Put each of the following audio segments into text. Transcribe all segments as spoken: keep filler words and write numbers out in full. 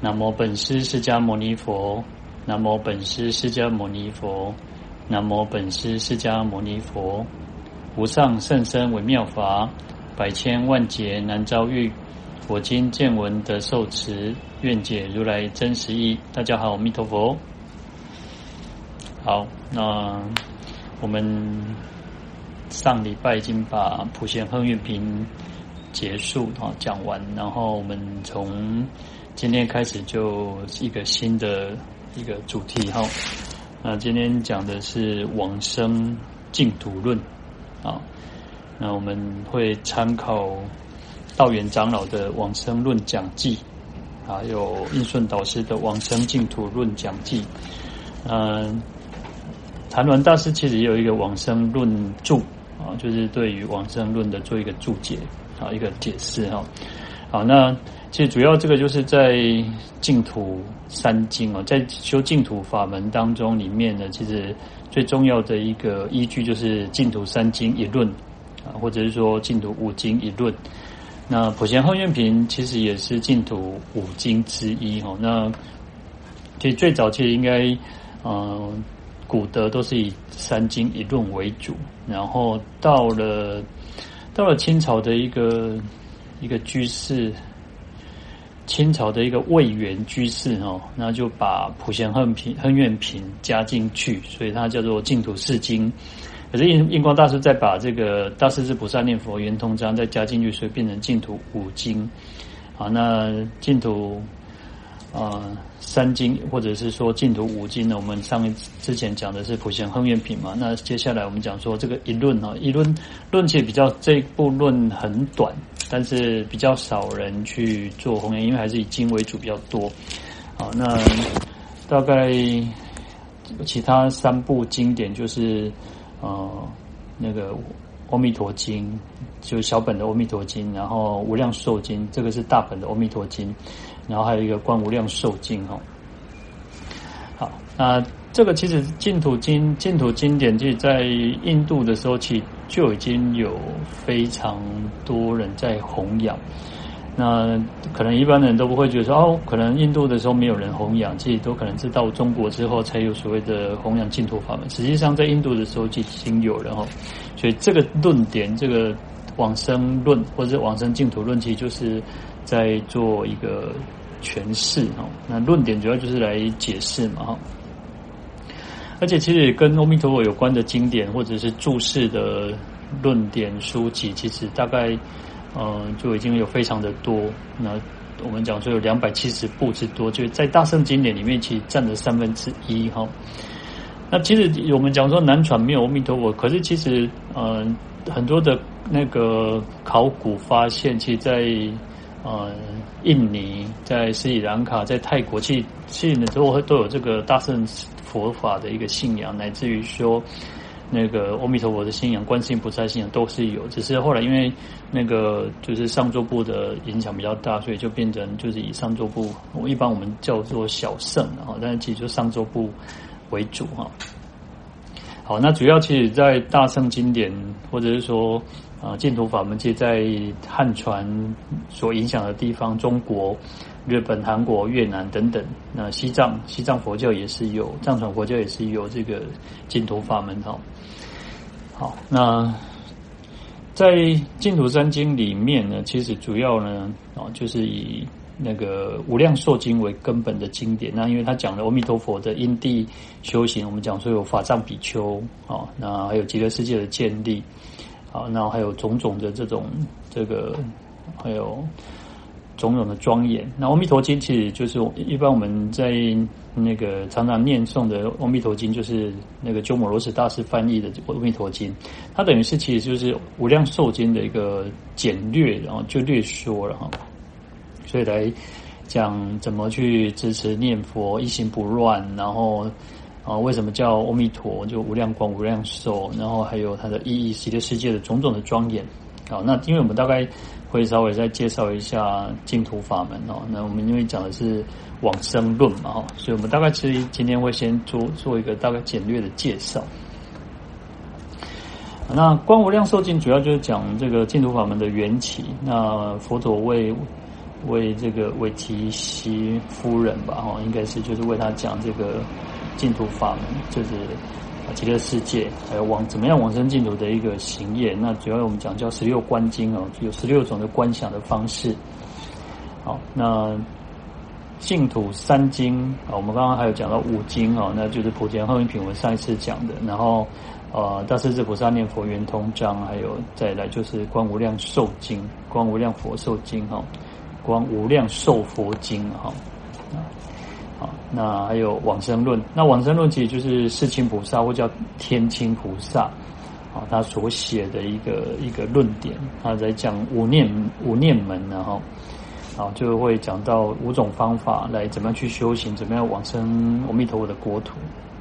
南无本师释迦牟尼佛，南无本师释迦牟尼佛，南无本师释迦牟尼佛。无上甚深微妙法，百千万劫难遭遇。我今见闻得受持，愿解如来真实义。大家好，阿弥陀佛。好，那我们上礼拜已经把普贤横愿品结束讲完，然后我们从今天开始就一个新的一个主题哈。那今天讲的是往生净土论啊。那我们会参考道元长老的往生论讲记，还有印顺导师的往生净土论讲记。嗯，谭鸾大师其实也有一个往生论注啊，就是对于往生论的做一个注解啊，一个解释哈。好，那其实主要这个就是在净土三经哦，在修净土法门当中里面呢，其实最重要的一个依据就是净土三经一论啊，或者是说净土五经一论。那普贤横愿品其实也是净土五经之一哈。那其实最早其实应该呃古德都是以三经一论为主，然后到了到了清朝的一个一个居士，清朝的一个魏源居士哈，那就把普贤横品横愿品加进去，所以它叫做净土四经。可是印印光大师再把这个大势至菩萨念佛圆通章再加进去，所以变成净土五经。好，那净土呃三经或者是说净土五经呢，我们上一之前讲的是普贤横愿品嘛，那接下来我们讲说这个一论哈，一论论其实比较这一部论很短，但是比较少人去做弘扬，因为还是以经为主比较多。好，那大概其他三部经典就是呃，那个《阿弥陀经》就小本的《阿弥陀经》，然后《无量寿经》这个是大本的《阿弥陀经》，然后还有一个《观无量寿经》哈。好，那这个其实净土经、净土经典，其实在印度的时候，其实就已经有非常多人在弘扬。那可能一般人都不会觉得说哦，可能印度的时候没有人弘扬，其实都可能是到中国之后才有所谓的弘扬净土法门。实际上在印度的时候就已经有了哈，所以这个论点，这个往生论或者是往生净土论，其实就是在做一个诠释哈。那论点主要就是来解释嘛哈。而且其实跟阿弥陀佛有关的经典或者是注释的论点书籍，其实大概呃，就已经有非常的多。那我们讲说有两百七十部之多，就在大乘经典里面，其实占了三分之一哈。那其实我们讲说南传没有阿弥陀佛，可是其实呃很多的那个考古发现，其实在呃印尼、在斯里兰卡、在泰国，其实其实都都有这个大乘佛法的一个信仰，乃至于说那个阿弥陀佛的信仰、观世音菩萨信仰都是有，只是后来因为那个就是上座部的影响比较大，所以就变成就是以上座部，一般我们叫做小乘啊，但是其实就上座部为主哈。好，那主要其实在大乘经典或者是说啊净土法门，其实在汉传所影响的地方，中国、日本、韩国、越南等等，那西藏西藏佛教也是有，藏传佛教也是有这个净土法门哈。好，那在净土三经里面呢，其实主要呢啊就是以那个无量寿经为根本的经典。那因为他讲了阿弥陀佛的因地修行，我们讲说有法藏比丘啊，那还有极乐世界的建立啊，那还有种种的这种这个还有种种的庄严。那阿弥陀经其实就是一般我们在那个常常念诵的阿弥陀经，就是那个鸠摩罗什大师翻译的阿弥陀经，它等于是其实就是无量寿经的一个简略，然后就略说了哈。所以来讲怎么去支持念佛，一心不乱，然后啊为什么叫阿弥陀，就无量光无量寿，然后还有它的意义，极乐世界的种种的庄严。好，那因为我们大概会稍微再介绍一下净土法门哦。那我们因为讲的是往生论嘛，所以我们大概其实今天会先做做一个大概简略的介绍。那观无量寿经主要就是讲这个净土法门的缘起。那佛陀为为这个韦提希夫人吧，哈，应该是就是为他讲这个净土法门，就是极乐世界，还有往怎么样往生净土的一个行业。那主要我们讲叫十六观经哦，有十六种的观想的方式。好，那净土三经啊，我们刚刚还有讲到五经哦，那就是普贤行愿品，我们上一次讲的，然后呃大势至菩萨念佛圆通章，还有再来就是观无量寿经、观无量佛寿经哈、观无量寿佛经哈。好，那还有往生论，那往生论其实就是世亲菩萨或叫天亲菩萨啊，他所写的一个一个论点，他在讲五念五念门然后。好，就会讲到五种方法来怎么样去修行，怎么样往生阿弥陀佛的国土。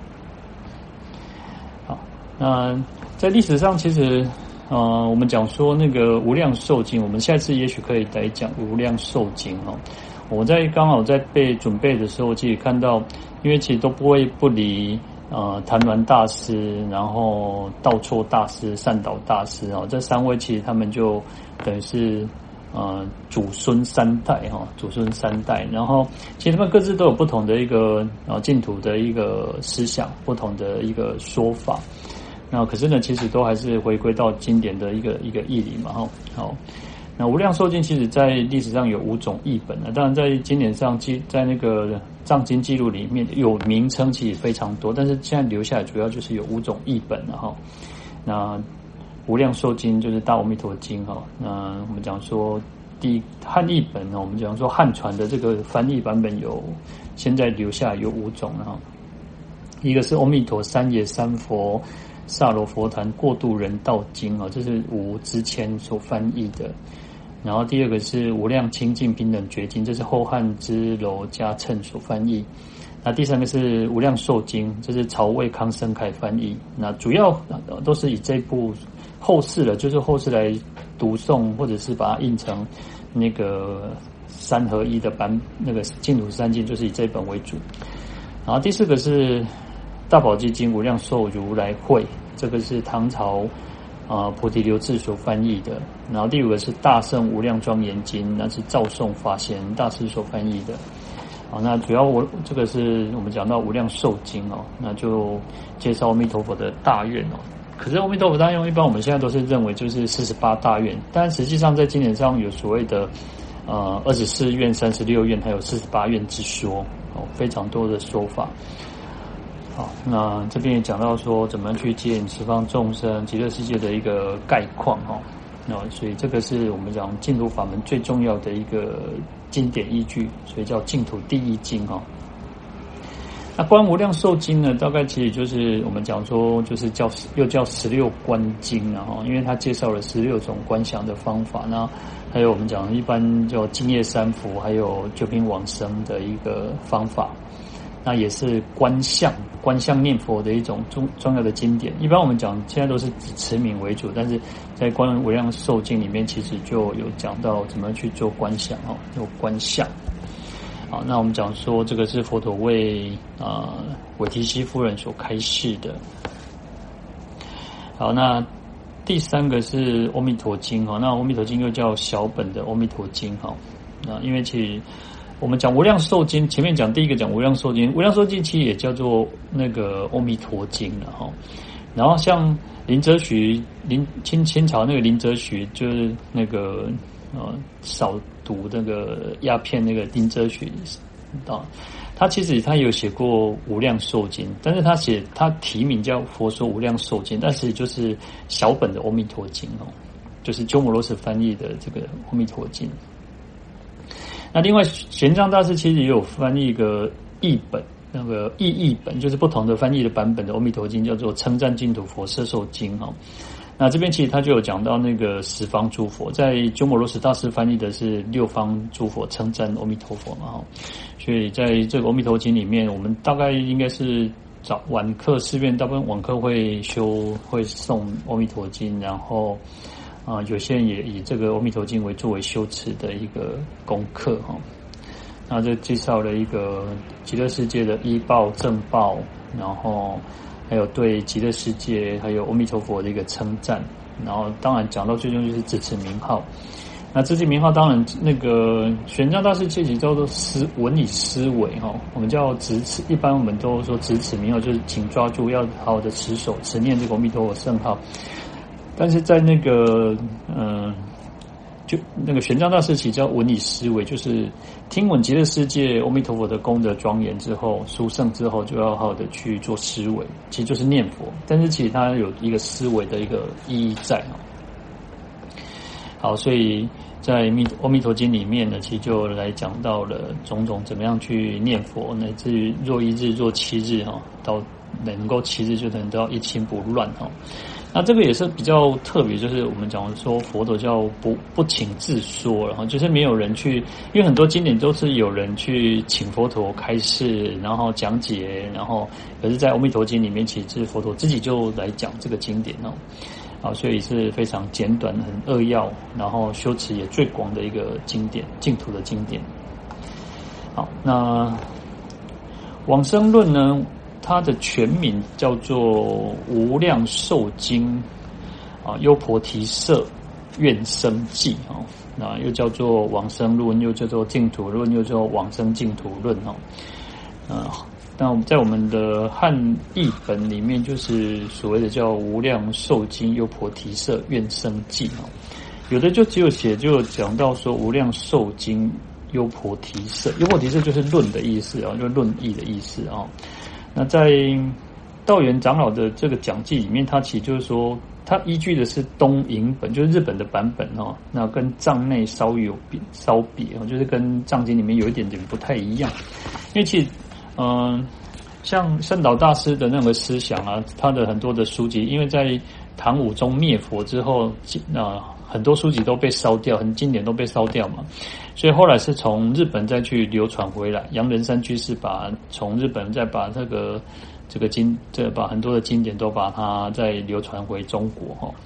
好，那在历史上其实，呃，我们讲说那个无量寿经，我们下次也许可以来讲无量寿经哦。我在刚好在被准备的时候，其实看到，因为其实都不会不离呃谭鸾大师，然后道绰大师、善导大师哦，这三位其实他们就等于是。呃，祖孙三代哈，祖孙三代，然后其实他们各自都有不同的一个呃净土的一个思想，不同的一个说法。那可是呢，其实都还是回归到经典的一个一个义理嘛哈。好，那无量寿经其实在历史上有五种译本呢，当然在经典上记在那个藏经记录里面有名称其实非常多，但是现在留下来主要就是有五种译本了哈。那无量寿经就是大阿弥陀经哈，那我们讲说第汉译本呢，我们讲说汉传的这个翻译版本有现在留下有五种哈，一个是阿弥陀三耶三佛萨罗佛坛过度人道经啊，这是吴之谦所翻译的。然后第二个是无量清净平等觉经，这是后汉之娄嘉谶所翻译。那第三个是无量寿经，这是曹魏康生凯翻译。那主要都是以这部后世了，就是后世来读诵或者是把它印成那个三合一的版，那个净土三经就是以这本为主。然后第四个是大宝积经无量寿如来会，这个是唐朝啊、呃、菩提流志所翻译的。然后第五个是大圣无量庄严经，那是赵宋法贤大师所翻译的。好，那主要我这个是我们讲到无量寿经哦，那就介绍阿弥陀佛的大愿哦。可是阿弥陀佛大愿一般我们现在都是认为就是四十八大愿，但实际上在经典上有所谓的呃二十四愿、三十六愿，还有四十八愿之说哦，非常多的说法。好，那这边也讲到说怎么去接引十方众生极乐世界的一个概况哦。那所以这个是我们讲净土法门最重要的一个经典依据，所以叫净土第一经哦。那观无量寿经呢，大概其实就是我们讲说，就是叫又叫十六观经啊，因为它介绍了十六种观想的方法。那还有我们讲一般叫净业三福，还有九品往生的一个方法。那也是观相观相念佛的一种重重要的经典。一般我们讲现在都是以持名为主，但是在观无量寿经里面，其实就有讲到怎么去做观想哦，做观相。好，那我们讲说这个是佛陀为啊韦提希夫人所开示的。好，那第三个是阿弥陀经哈，那阿弥陀经又叫小本的阿弥陀经哈。那因为其实我们讲无量寿经，前面讲第一个讲无量寿经，无量寿经其实也叫做那个阿弥陀经了哈。然后像林则徐，林清清朝那个林则徐就是那个呃少读那个鸦片那个林则徐啊，他其实他有写过无量寿经，但是他写他题名叫佛说无量寿经，但是就是小本的阿弥陀经哦，就是鸠摩罗什翻译的这个阿弥陀经。那另外玄奘大师其实也有翻译一个译本，那个译译本就是不同的翻译的版本的阿弥陀经，叫做称赞净土佛摄受经哦。那这边其实他就有讲到那个十方诸佛，在鸠摩罗什大师翻译的是六方诸佛称赞阿弥陀佛嘛哈。所以在这个阿弥陀经里面，我们大概应该是早晚课寺院大部分晚课会修会诵阿弥陀经，然后啊、呃，有些人也以这个阿弥陀经为作为修持的一个功课哈。那这介绍了一个极乐世界的依报正报，然后还有对极乐世界还有阿弥陀佛的一个称赞，然后当然讲到最终就是支持名号。 那直起名号当然那个玄奘大师这集叫做思文以思维哈，我们叫直持，一般我们都说直持名号就是请抓住，要好好的持守持念这个阿弥陀佛圣号。但是在那个嗯、呃，就那个玄奘大师其实叫文以思维，就是听闻极乐世界阿弥陀佛的功德庄严之后，殊胜之后，就要好好的去做思维，其实就是念佛。但是其实它有一个思维的一个意义在哈。好，所以在《阿弥陀经》里面呢，其实就来讲到了种种怎么样去念佛，乃至于若一日、若七日哈，到能够七日就能到一心不乱哈。那这个也是比较特别，就是我们讲说佛陀叫不不请自说，然后就是没有人去，因为很多经典都是有人去请佛陀开示，然后讲解，然后可是在《阿弥陀经》里面，其实佛陀自己就来讲这个经典哦。啊，所以是非常简短、很扼要，然后修持也最广的一个经典，净土的经典。好，那往生论呢，它的全名叫做《无量寿经》啊，优婆提舍愿生记啊，那又叫做往生论，又叫做净土论，又叫做往生净土论哦。啊。那我们在我们的汉译本里面，就是所谓的叫无量寿经优婆提舍愿生记哦，有的就只有写就讲到说无量寿经优婆提舍，优婆提舍就是论的意思啊，就论义的意思啊。那在道元长老的这个讲记里面，他其实就是说，他依据的是东瀛本，就是日本的版本哦，那跟藏内稍有稍别哦，就是跟藏经里面有一点点不太一样，因为其实。嗯，像圣导大师的那个思想啊，他的很多的书籍，因为在唐武宗灭佛之后，啊，很多书籍都被烧掉，很经典都被烧掉嘛，所以后来是从日本再去流传回来。杨仁山居士把从日本再把这个这个经，这把很多的经典都把它再流传回中国哈。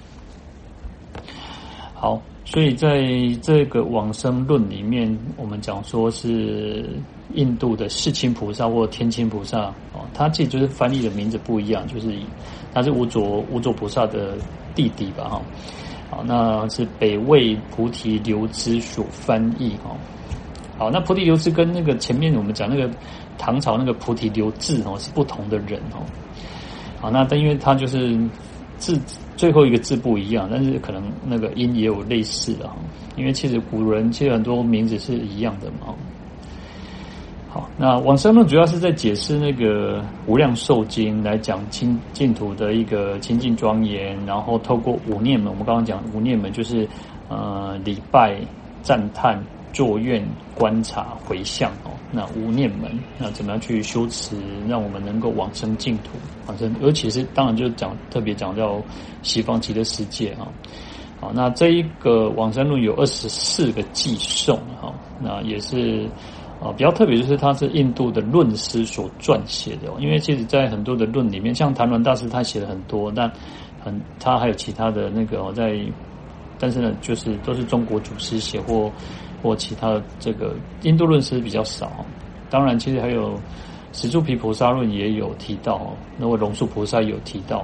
好，所以在这个往生论里面，我们讲说是印度的世亲菩萨或天亲菩萨哦，他其实就是翻译的名字不一样，就是他是无着无着菩萨的弟弟吧哈。好，那是北魏菩提流支所翻译哈。好，那菩提流支跟那个前面我们讲那个唐朝那个菩提流志哦是不同的人哦。好，那但因为他就是字最后一个字不一样，但是可能那个音也有类似的哈，因为其实古人其实很多名字是一样的嘛。好，那往生论主要是在解释那个无量寿经，来讲清净土的一个清净庄严，然后透过五念门，我们刚刚讲五念门就是呃礼拜、赞叹、作愿、观察、回向哦，那五念门，那怎么样去修持，让我们能够往生净土，往生，尤其是当然就讲特别讲到西方极乐世界啊。好，那这一个往生论有二十四个偈颂哈，那也是啊比较特别，就是它是印度的论师所撰写的，因为其实在很多的论里面，像谭鸾大师他写了很多，但很他还有其他的那个哦在，但是呢，就是都是中国祖师写或。或其他的这个印度论师比较少，当然其实还有十住毗菩萨论也有提到，那位龙树菩萨也有提到。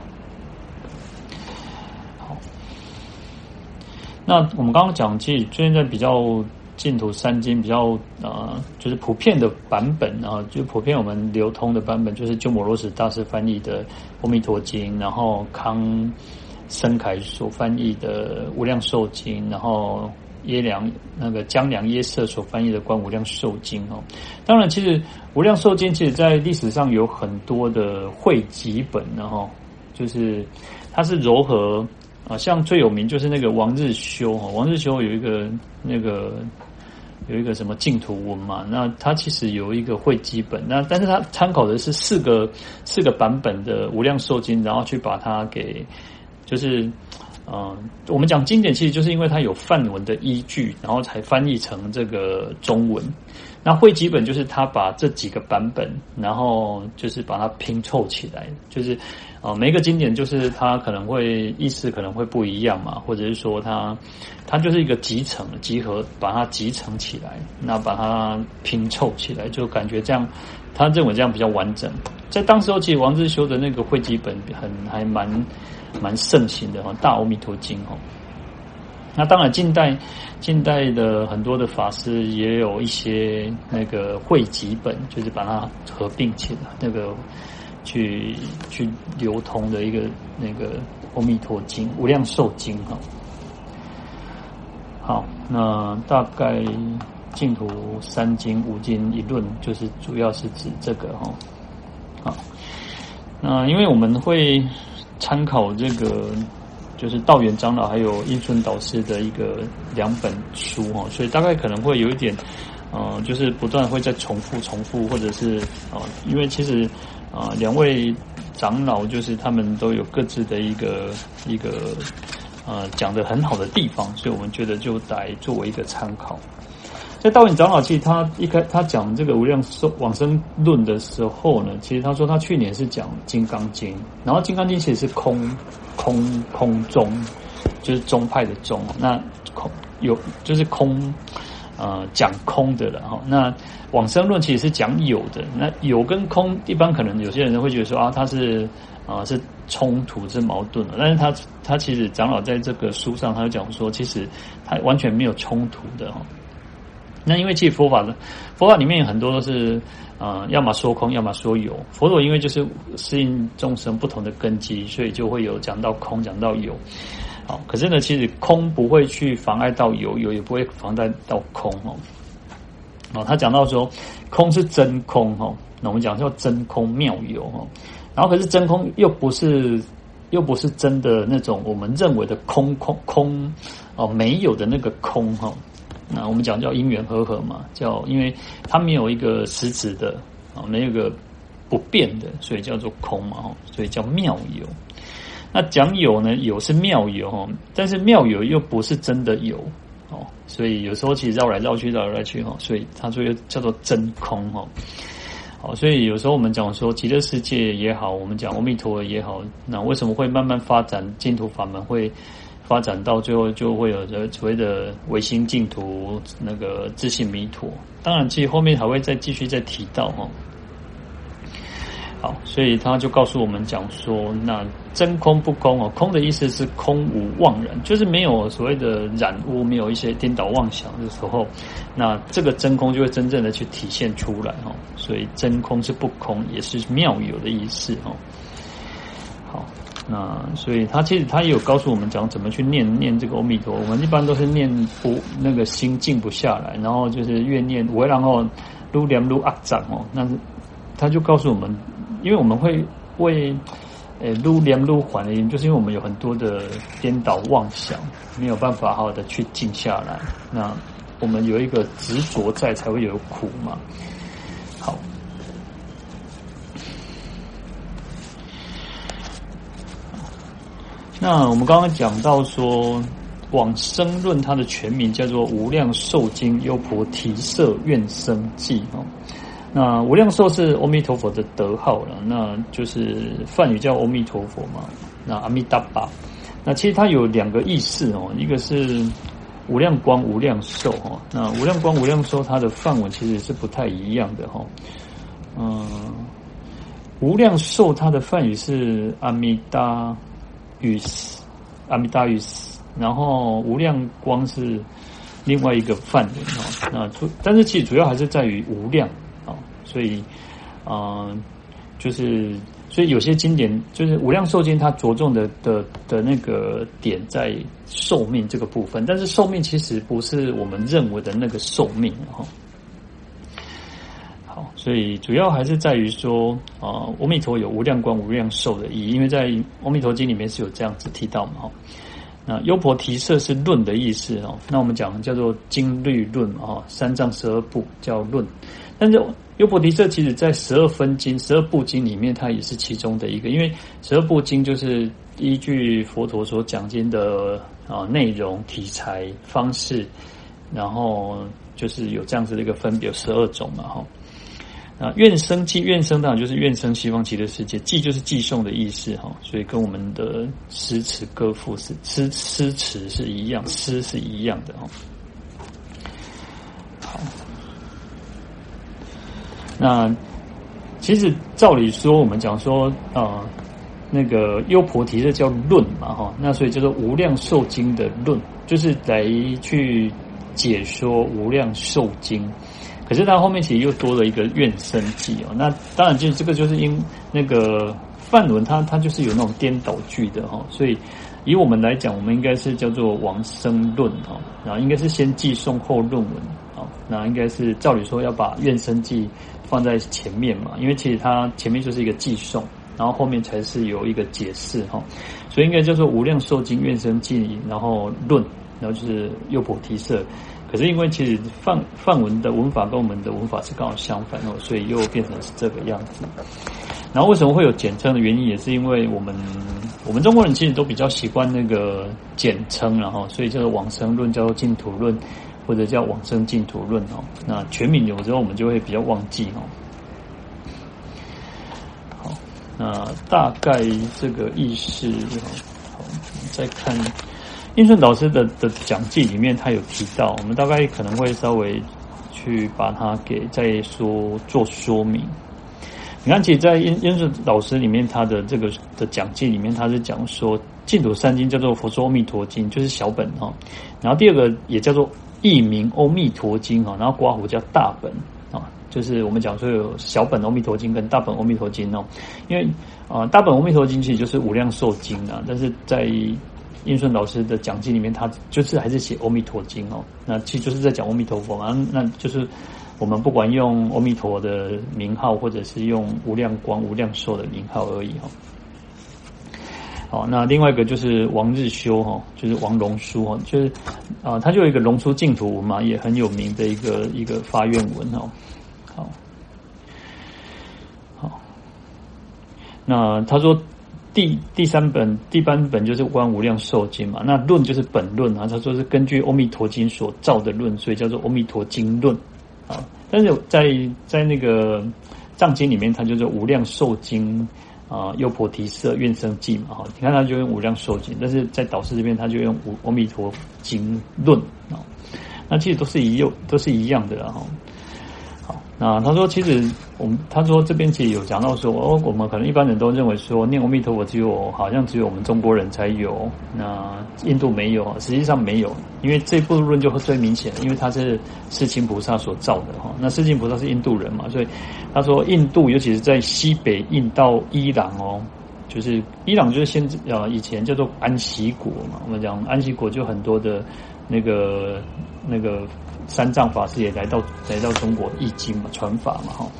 好，那我们刚刚讲，其实现在比较净土三经比较呃，就是普遍的版本啊，就普遍我们流通的版本，就是鸠摩罗什大师翻译的《阿弥陀经》，然后康生凯所翻译的《无量寿经》，然后。耶良那个江良耶舍所翻译的《观无量寿经》哦，当然，其实《无量寿经》其实在历史上有很多的汇集本，然后就是它是糅合啊，像最有名就是那个王日修哈，王日修有一个那个有一个什么净土文嘛，那它其实有一个汇集本，那但是它参考的是四个四个版本的《无量寿经》，然后去把它给就是。嗯，我们讲经典其实就是因为它有梵文的依据，然后才翻译成这个中文。那汇集本就是他把这几个版本，然后就是把它拼凑起来，就是啊、呃、每一个经典就是它可能会意思可能会不一样嘛，或者是说它它就是一个集成集合，把它集成起来，那把它拼凑起来，就感觉这样，他认为这样比较完整。在当时候，其实王日修的那个汇集本很还蛮。蛮盛行的哈，《大阿弥陀经》哈。 那当然，近代近代的很多的法师也有一些那个汇集本，就是把它合并起来，那个去去流通的一个那个《阿弥陀经》《无量寿经》哈。好，那大概净土三经、五经一论，就是主要是指这个哈。好，那因为我们会参考这个。就是道元长老还有印顺导师的一个两本书哈，所以大概可能会有一点，呃，就是不断会再重复重复，或者是啊、呃，因为其实啊、呃、两位长老就是他们都有各自的一个一个呃讲得很好的地方，所以我们觉得就来作为一个参考。在道元长老其实他一开他讲这个无量寿往生论的时候呢，其实他说他去年是讲金刚经，然后金刚经其实是空空空中，就是宗派的宗，那空有就是空呃讲空的了哈。那往生论其实是讲有的，那有跟空一般可能有些人会觉得说啊它是啊、呃、是冲突是矛盾的，但是他他其实长老在这个书上他就讲说，其实他完全没有冲突的哈。那因为其实佛法的佛法里面有很多都是呃，要么说空，要么说有。佛陀因为就是适应众生不同的根基，所以就会有讲到空，讲到有。好，可是呢，其实空不会去妨碍到有，有也不会妨碍到空哦。哦，他讲到说空是真空哦，那我们讲叫真空妙有哦。然后可是真空又不是又不是真的那种我们认为的空空空哦，没有的那个空哈。那我们讲叫因缘和合嘛，叫因为它没有一个实质的啊，没有一个不变的，所以叫做空嘛，所以叫妙有。那讲有呢，有是妙有哈，但是妙有又不是真的有哦，所以有时候其实绕来绕去，绕来绕去哈，所以它就叫做真空哈。好，所以有时候我们讲说极乐世界也好，我们讲阿弥陀也好，那为什么会慢慢发展净土法门会？发展到最后就会有所谓的唯心净土，那个自性弥陀。当然，其实后面还会再继续再提到哈。好，所以他就告诉我们讲说，那真空不空哦，空的意思是空无妄染，就是没有所谓的染污，没有一些颠倒妄想的时候，那这个真空就会真正的去体现出来哈。所以真空是不空，也是妙有的意思哈。好。那所以他其实他也有告诉我们讲怎么去念念这个阿弥陀，我们一般都是念不那个心静不下来，然后就是越念我然后愈念愈肮脏哦，那他就告诉我们，因为我们会为呃愈念愈还的原因，就是因为我们有很多的颠倒妄想，没有办法好好的去静下来，那我们有一个执着在，才会有苦嘛。好。那我们刚刚讲到说往生论，它的全名叫做《无量寿经优婆提舍愿生记》哦。那无量寿是阿弥陀佛的德号了，那就是梵语叫阿弥陀佛嘛。那阿弥达巴，那其实它有两个意思哦，一个是无量光、无量寿哈。那无量光、无量寿，它的梵文其实是不太一样的哈。嗯，无量寿它的梵语是阿弥达。与阿弥达与死，然后无量光是另外一个梵文哈。那主，但是其实主要还是在于无量啊，所以啊、呃，就是所以有些经典就是无量寿经，它着重的的的那个点在寿命这个部分，但是寿命其实不是我们认为的那个寿命哈。好，所以主要还是在于说，啊、呃，阿弥陀有无量光、无量寿的意义，因为在阿弥陀经里面是有这样子提到嘛。那优婆提舍是论的意思哦，那我们讲叫做经律论啊，三藏十二部叫论。但是优婆提舍其实在十二分经、十二部经里面，它也是其中的一个，因为十二部经就是依据佛陀所讲经的啊内容、题材、方式，然后就是有这样子的一个分别，有十二种嘛哈。啊，愿生记，愿生当然就是愿生西方极乐世界，记就是寄送的意思哈，所以跟我们的诗词歌赋是诗诗词是一样，诗是一样的哈。好，那其实照理说，我们讲说啊、呃， 那个优婆提这叫论嘛哈，那所以叫做无量寿经的论，就是来去解说无量寿经。可是它后面其实又多了一个愿生记哦，那当然就这个就是因那个梵文它它就是有那种颠倒句的哈，所以以我们来讲，我们应该是叫做往生论哈，然后应该是先记诵后论文啊，那应该是照理说要把愿生记放在前面嘛，因为其实它前面就是一个记诵。然后后面才是有一个解释哈，所以应该叫做无量寿经愿生记，然后论，然后就是优婆提舍。可是因为其实梵梵文的文法跟我们的文法是刚好相反哦，所以又变成是这个样子。然后为什么会有简称的原因，也是因为我们我们中国人其实都比较习惯那个简称，然后所以叫做往生论，叫做净土论，或者叫往生净土论哦。那全名有时候我们就会比较忘记哦。那大概这个意思，好，再看印顺导师的的讲记里面，他有提到，我们大概可能会稍微去把它给再说做说明。你看，其实，在印印顺导师里面，他的这个的讲记里面，他是讲说净土三经叫做佛说阿弥陀经，就是小本哈，然后第二个也叫做译名阿弥陀经哈，然后括弧叫大本。就是我们讲说有小本阿弥陀经跟大本阿弥陀经哦，因为啊、呃、大本阿弥陀经其实就是无量寿经啊，但是在印顺老师的讲记里面，他就是还是写阿弥陀经哦，那其实就是在讲阿弥陀佛嘛，那就是我们不管用阿弥陀的名号，或者是用无量光、无量寿的名号而已哈。好，那另外一个就是王日修哈，就是王龙书哈，就是啊、呃，他就有一个龙书净土文嘛，也很有名的一个一个发愿文哈。好，好，那他说第第三本第三本就是观无量寿经嘛，那论就是本论啊，他说是根据阿弥陀经所造的论，所以叫做阿弥陀经论啊。但是在在那个藏经里面，它就是无量寿经啊，优婆提舍愿生记嘛，哈，你看他就用无量寿经，但是在导师这边他就用阿弥陀经论啊，那其实都是一样都是一样的啦哈。好，那他说其实我们他说这边其实有讲到说哦，我们可能一般人都认为说念阿弥陀佛只有好像只有我们中国人才有，那印度没有，实际上没有，因为这部论就最明显，因为他是世亲菩萨所造的哈。那世亲菩萨是印度人嘛，所以他说印度尤其是在西北印到伊朗哦，就是伊朗就是现呃以前叫做安息国嘛，我们讲安息国就很多的那个那个。三藏法师也来到来到中国译经嘛，传法嘛，哈。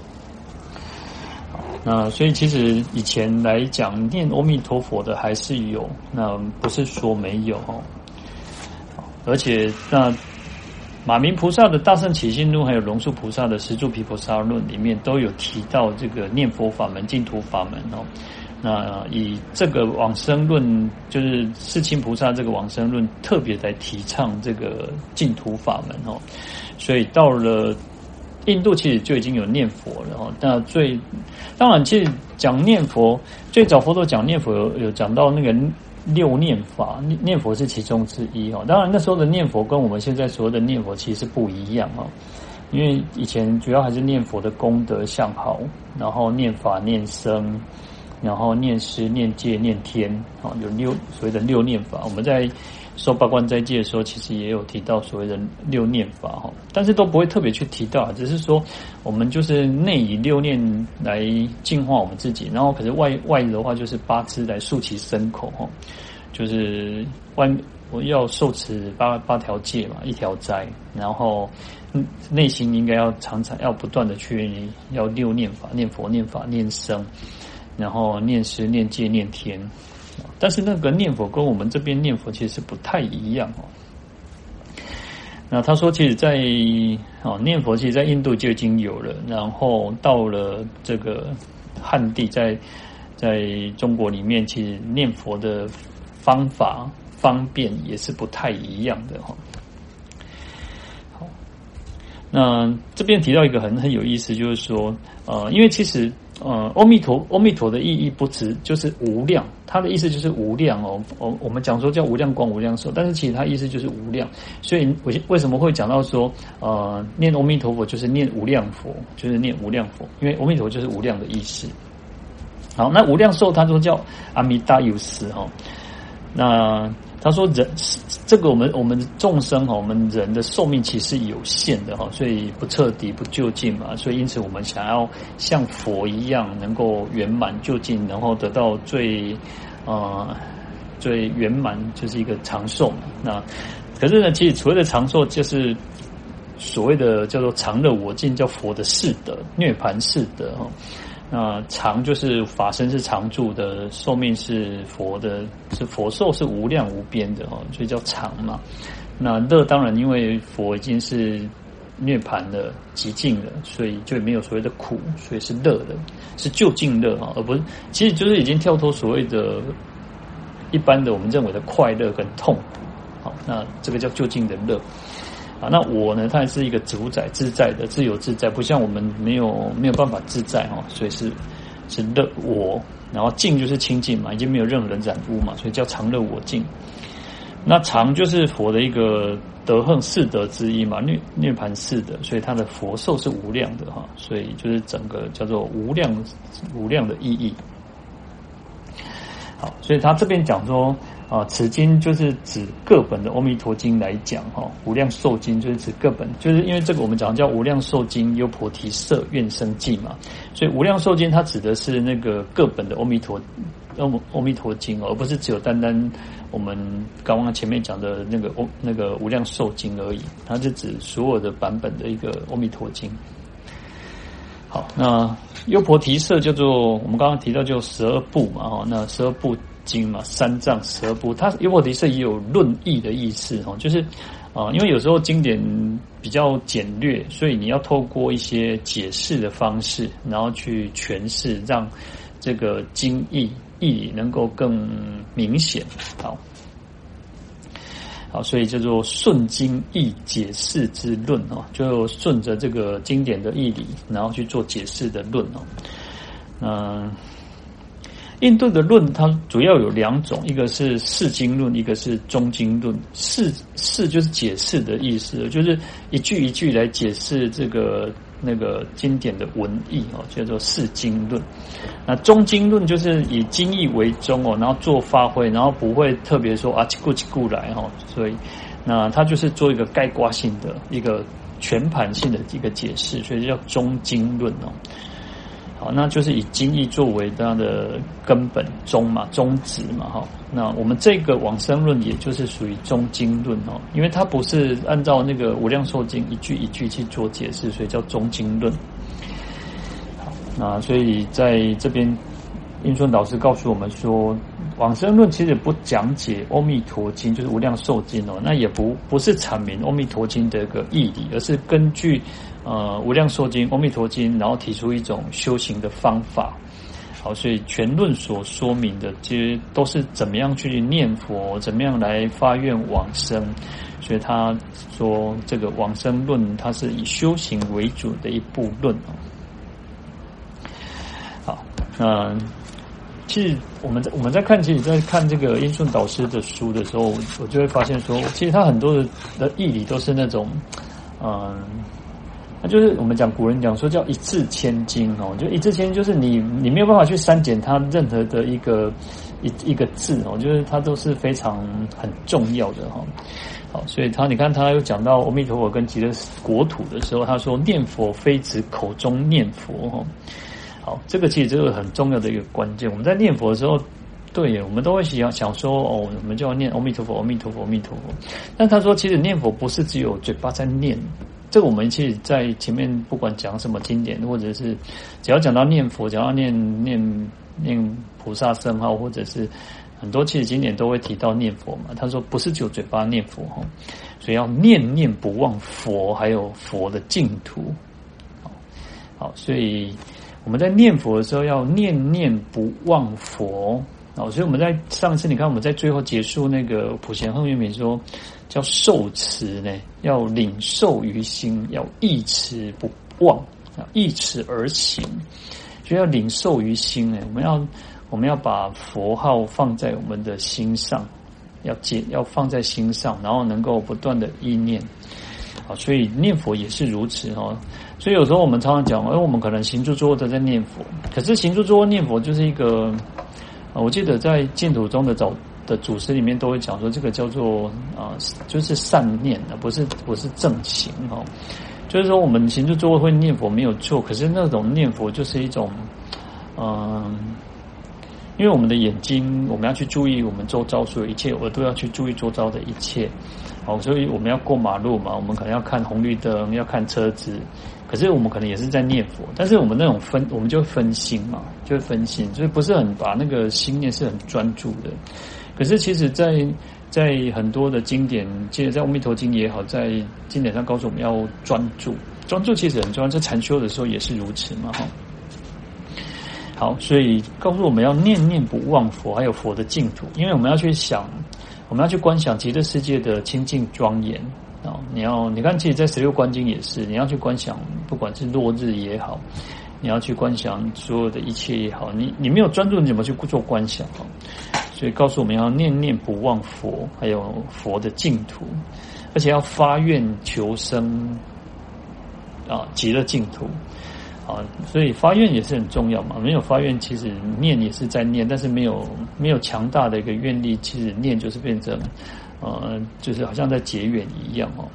那所以其实以前来讲念阿弥陀佛的还是有，那不是说没有哈。而且那马明菩萨的大乘起信论，还有龙树菩萨的十住毗婆沙论里面都有提到这个念佛法门、净土法门哦。那以这个往生论，就是世亲菩萨这个往生论，特别来提倡这个净土法门哦。所以到了印度，其实就已经有念佛了哦。那最当然，其实讲念佛，最早佛陀讲念佛有有讲到那个六念法，念佛是其中之一哦。当然那时候的念佛跟我们现在所谓的念佛其实是不一样哦。因为以前主要还是念佛的功德相好，然后念法念僧。然后念施、念戒、念天，啊，有六所谓的六念法。我们在受八关斋戒的时候，其实也有提到所谓的六念法，哈，但是都不会特别去提到，只是说我们就是内以六念来净化我们自己，然后可是外外的话就是八支来漱其身口，哈，就是外我要受持八八条戒嘛，一条斋，然后内心应该要常常要不断的去要六念法，念佛、念法、念僧。然后念施、念戒、念天，但是那个念佛跟我们这边念佛其实是不太一样哦。那他说，其实在哦念佛，其实在印度就已经有了，然后到了这个汉地，在在中国里面，其实念佛的方法方便也是不太一样的哈。好，那这边提到一个很很有意思，就是说，呃，因为其实。呃，阿弥陀，阿弥陀的意义不止就是无量，它的意思就是无量哦。我我们讲说叫无量光、无量寿，但是其实它意思就是无量。所以我为什么会讲到说，呃，念阿弥陀佛就是念无量佛，就是念无量佛，因为阿弥陀就是无量的意思。 好，那无量寿他说叫阿弥达有斯哈，那他说人这个我们我们众生哈，我们人的寿命其实有限的哈，所以不彻底不究竟嘛，所以因此我们想要像佛一样能够圆满究竟，然后得到最呃最圆满，就是一个长寿嘛。那可是呢，其实所谓的长寿就是所谓的叫做常乐我净，叫佛的士德，涅槃士德哈。那常就是法身是常住的，寿命是佛的，是佛寿是无量无边的哈，所以叫常嘛。那乐当然因为佛已经是涅槃了、极尽了，所以就没有所谓的苦，所以是乐的，是究竟乐哈，而不是其实就是已经跳脱所谓的一般的我们认为的快乐跟痛苦。好，那这个叫究竟的乐。啊，那我呢？它是一个主宰、自在的、自由自在，不像我们没有没有办法自在哈，所以是是乐我，然后净就是清净嘛，已经没有任何的染污嘛，所以叫常乐我净。那常就是佛的一个德行四德之一嘛，涅涅槃四德，所以它的佛寿是无量的哈，所以就是整个叫做无量无量的意义。好，所以他这边讲说。啊，此经就是指各本的《阿弥陀经》来讲，哈，无量寿经就是指各本，就是因为这个我们讲叫无量寿经优婆提舍愿生记嘛，所以无量寿经它指的是那个各本的阿弥陀阿阿弥陀经，而不是只有单单我们刚刚前面讲的那个那个无量寿经而已，它是指所有的版本的一个阿弥陀经。好，那优婆提舍叫做我们刚刚提到就十二部嘛，哈，那十二部。经嘛，三藏十二部，它优婆提舍也有论义的意思哈，就是啊、呃，因为有时候经典比较简略，所以你要透过一些解释的方式，然后去诠释，让这个经义义理能够更明显。好，好，所以叫做顺经义解释之论哦，就顺着这个经典的义理，然后去做解释的论哦。嗯。印度的论它主要有两种，一个是释经论，一个是中经论。释释就是解释的意思，就是一句一句来解释这个那个经典的文义哦，叫做释经论。那中经论就是以经义为中哦，然后做发挥，然后不会特别说啊几顾几顾来哈，所以那它就是做一个概括性的一个全盘性的一个解释，所以叫中经论哦。好，那就是以经义作为它的根本宗嘛，宗旨嘛，哈。那我们这个往生论也就是属于中经论哦，因为它不是按照那个无量寿经一句一句去做解释，所以叫中经论。好，那所以在这边，印顺老师告诉我们说，往生论其实不讲解阿弥陀经，就是无量寿经哦，那也不不是阐明阿弥陀经的一个义理，而是根据。呃，无量寿经、阿弥陀经，然后提出一种修行的方法。好，所以全论所说明的，其实都是怎么样去念佛，怎么样来发愿往生。所以他说，这个往生论，它是以修行为主的一部论。好，那其实我们在我们在看，其实在看这个印顺导师的书的时候，我就会发现说，其实他很多的的义理都是那种，嗯。那就是我们讲古人讲说叫一字千金哦，就一字千金就是你你没有办法去删减它任何的一个一一个字哦，就是它都是非常很重要的哈。好，所以他你看他又讲到阿弥陀佛跟极乐国土的时候，他说念佛非指口中念佛哈。好，这个其实这个很重要的一个关键。我们在念佛的时候，对，我们都会想想说哦，我们就要念阿弥陀佛，阿弥陀佛，阿弥陀佛。但他说，其实念佛不是只有嘴巴在念。这个我们其实在前面不管讲什么经典，或者是只要讲到念佛，讲到念念念菩萨圣号，或者是很多其实经典都会提到念佛嘛。他说不是只有嘴巴念佛哈，所以要念念不忘佛，还有佛的净土。好，好，所以我们在念佛的时候要念念不忘佛。好，所以我们在上次你看我们在最后结束那个普贤恒愿品说叫受持呢，要领受于心，要忆持不忘，忆持而行，所以要领受于心呢，我们要我们要把佛号放在我们的心上，要接要放在心上，然后能够不断的意念。好，所以念佛也是如此哦。 所以有时候我们常常讲，哎，我们可能行住坐卧都在念佛，可是行住坐卧念佛就是一个，呃、我记得在净土中的早的祖师里面都会讲说，这个叫做啊、呃，就是善念的，不是不是正行哦。就是说，我们行住坐卧会念佛没有错，可是那种念佛就是一种，嗯、呃，因为我们的眼睛，我们要去注意我们周遭所有一切，耳朵要去注意周遭的一切。好，所以我们要过马路嘛，我们可能要看红绿灯，要看车子。可是我们可能也是在念佛，但是我们那种分，我们就会分心嘛，就会分心，所以不是很把那个心念是很专注的。可是其实在，在很多的经典，记得在《阿弥陀经》也好，在经典上告诉我们要专注，专注其实很重要，在禅修的时候也是如此嘛，哈。好，所以告诉我们要念念不忘佛，还有佛的净土，因为我们要去想，我们要去观想极乐世界的清净庄严。哦，你要你看，其实，在十六观经也是，你要去观想，不管是落日也好，你要去观想所有的一切也好，你你没有专注，你怎么去做观想？哦，所以告诉我们要念念不忘佛，还有佛的净土，而且要发愿求生啊极乐净土。啊，所以发愿也是很重要嘛。没有发愿，其实念也是在念，但是没有没有强大的一个愿力，其实念就是变成。呃，就是好像在结缘一样哦。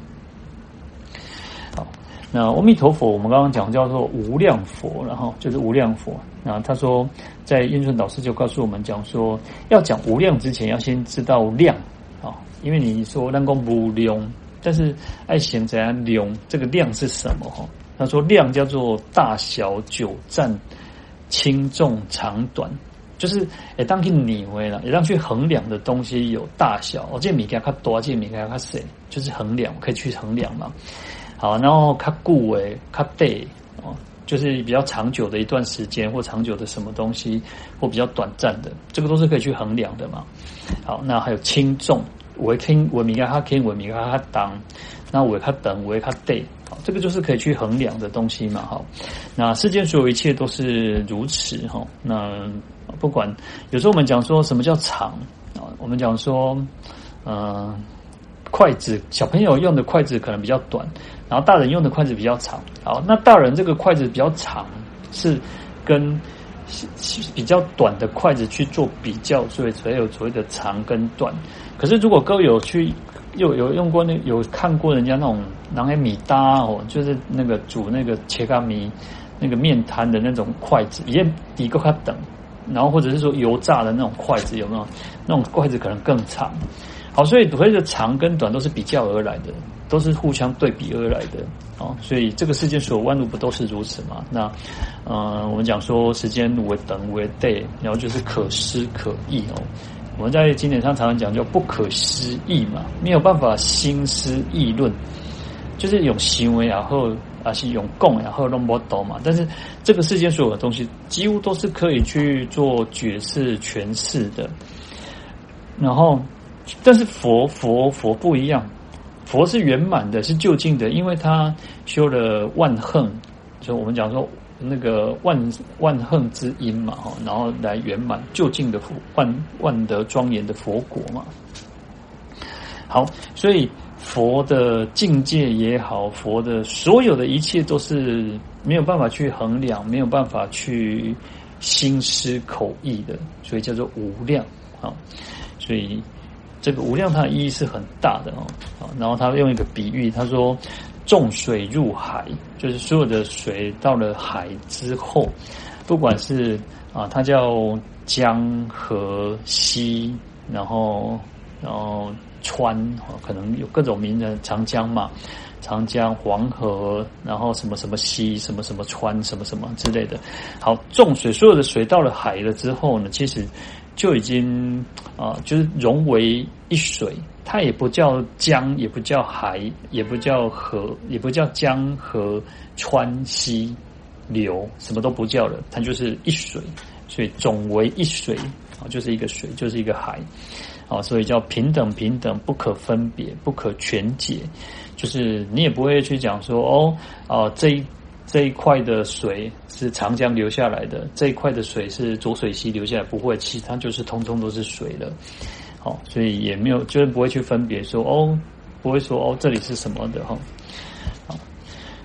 好，那阿弥陀佛，我们刚刚讲叫做无量佛，然后就是无量佛。那他说，在印顺导师就告诉我们讲说，要讲无量之前，要先知道量啊，因为你说能够无量，但是爱贤怎样量？这个量是什么？哈，他说量叫做大小久暂、轻重长短。就是诶，当去拟为了，也当去衡量的东西有大小。哦，这米给它多，这米给它小，就是衡量，可以去衡量嘛。好，然后它固为它对哦，就是比较长久的一段时间，或长久的什么东西，或比较短暂的，这个都是可以去衡量的嘛。好，那还有轻重，为轻为米给它轻，为米给它当，那为它等，为它对。这个就是可以去衡量的东西嘛，哈。那世间所有一切都是如此，哈。那不管有时候我们讲说什么叫长啊，我们讲说，呃，筷子小朋友用的筷子可能比较短，然后大人用的筷子比较长。好，那大人这个筷子比较长，是跟比较短的筷子去做比较，所以才有所谓的长跟短。可是如果各位有去有有用过那有看过人家那种拿来米搭哦，就是那个煮那个切咖米那个面摊的那种筷子，也比够它等，然后或者是说油炸的那种筷子有没有？那种筷子可能更长。好，所以所谓的长跟短都是比较而来的，都是互相对比而来的。哦，所以这个世界所有万物不都是如此吗？那呃，我们讲说时间为等为对，然后就是可思可议哦。我们在经典上常常讲叫不可思议嘛，没有办法心思议论，就是用行为然后啊是用供然后弄不懂嘛。但是这个世间所有的东西几乎都是可以去做解释诠释的。然后，但是佛佛佛不一样，佛是圆满的，是究竟的，因为他修了万横，所以我们讲说。那个万万横之因嘛，哈，然后来圆满究竟的佛万万德庄严的佛果嘛。好，所以佛的境界也好，佛的所有的一切都是没有办法去衡量，没有办法去心思口意的，所以叫做无量啊。所以这个无量它的意义是很大的哦。然后他用一个比喻，他说。众水入海，就是所有的水到了海之后，不管是啊，它叫江河溪，然后然后川，可能有各种名人，长江嘛，长江、黄河，然后什么什么溪、什么什么川、什么什么之类的。好，众水所有的水到了海了之后呢，其实就已经啊，就是融为一水。它也不叫江，也不叫海，也不叫河，也不叫江河川溪流，什么都不叫了，它就是一水，所以总为一水啊，就是一个水，就是一个海啊，所以叫平等平等，不可分别，不可全解，就是你也不会去讲说哦啊这一这一块的水是长江流下来的，这一块的水是浊水溪流下来，不会，其实它就是通通都是水了。好，所以也没有，就是不会去分别说哦，不会说哦，这里是什么的哈。好，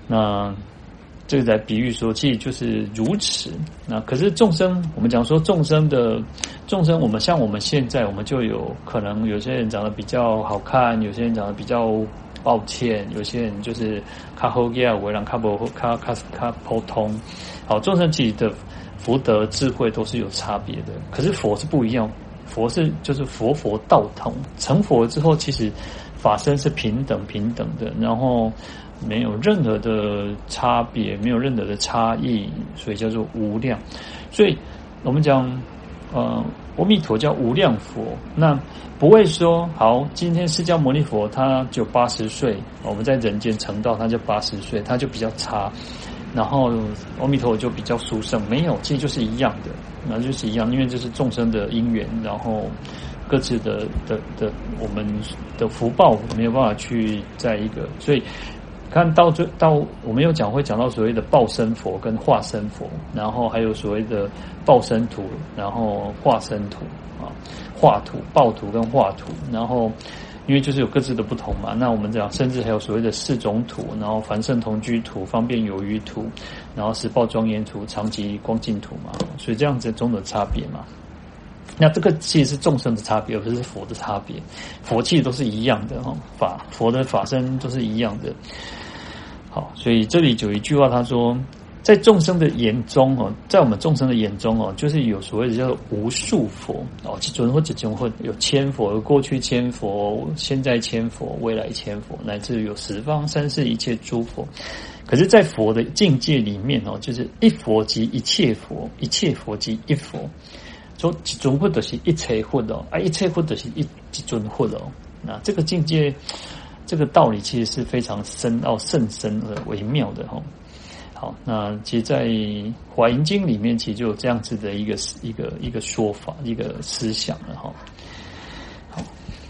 那这个在比喻说，其实就是如此。那可是众生，我们讲说众生的众生，我们像我们现在，我们就有可能有些人长得比较好看，有些人长得比较抱歉，有些人就是卡后亚为让卡不卡卡卡普通。好，众生其实的福德智慧都是有差别的，可是佛是不一样，佛是就是佛佛道同，成佛之后，其实法身是平等平等的，然后没有任何的差别，没有任何的差异，所以叫做无量。所以我们讲，呃，阿弥陀叫无量佛，那不会说好，今天释迦牟尼佛他就八十岁，我们在人间成道，他就八十岁，他就比较差，然后阿弥陀就比较殊胜，没有，其实就是一样的，那就是一样，因为这是众生的因缘，然后各自的的的我们的福报没有办法去在一个，所以。看到最到我们有讲会讲到所谓的报身佛跟化身佛，然后还有所谓的报身图，然后化身图啊，化图、报图跟化图，然后因为就是有各自的不同嘛，那我们讲甚至还有所谓的四种图，然后凡圣同居图、方便有余图，然后十报庄严图、常寂光净图嘛，所以这样子中的差别嘛。那这个其实是众生的差别，而不是佛的差别。佛其实都是一样的哈，法佛的法身都是一样的。好，所以这里有一句话，他说，在众生的眼中哦，在我们众生的眼中哦，就是有所谓的叫做无数佛哦，即准或即准或有千佛，有过去千佛，现在千佛，未来千佛，乃至有十方三世一切诸佛。可是，在佛的境界里面哦，就是一佛即一切佛，一切佛即一佛。说一尊佛就是一切佛哦，啊，一切佛就是一一尊佛哦。那这个境界，这个道理其实是非常深奥、甚深而微妙的哈。好，那其实，在《华严经》里面，其实就有这样子的一个一个一个说法、一个思想了哈。好。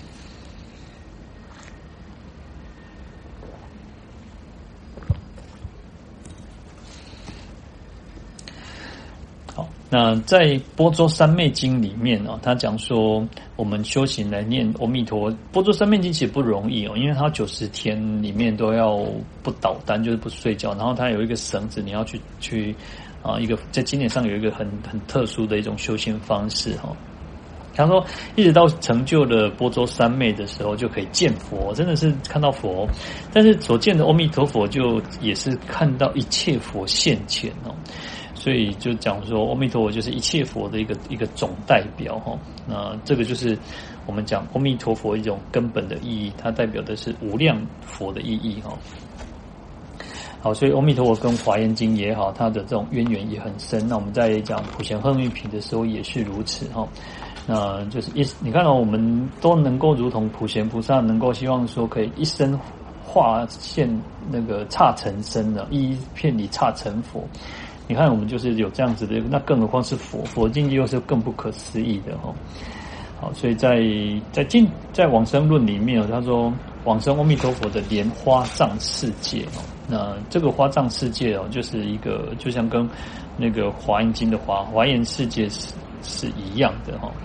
那在般舟三昧经里面哦，他讲说我们修行来念阿弥陀。般舟三昧经其实不容易哦，因为它九十天里面都要不倒单，就是不睡觉，然后它有一个绳子，你要去去啊一个在经典上有一个很很特殊的一种修行方式哈。他说，一直到成就了般舟三昧的时候，就可以见佛，真的是看到佛。但是所见的阿弥陀佛，就也是看到一切佛现前哦。所以就讲说，阿弥陀佛就是一切佛的一个一个总代表哈。那这个就是我们讲阿弥陀佛一种根本的意义，它代表的是无量佛的意义哈。好，所以阿弥陀佛跟华严经也好，它的这种渊源也很深。那我们在讲普贤行运品的时候也是如此哈。那就是一，你看到、哦、我们都能够如同普贤菩萨，能够希望说可以一生化现那个刹尘身的，一片里刹尘佛。你看，我们就是有这样子的，那更何况是佛，佛境界又是更不可思议的哈。好，所以在在经在往生论里面，他说往生阿弥陀佛的莲花藏世界哦，那这个花藏世界哦，就是一个就像跟那个华严经的华华严世界是是一样的哈。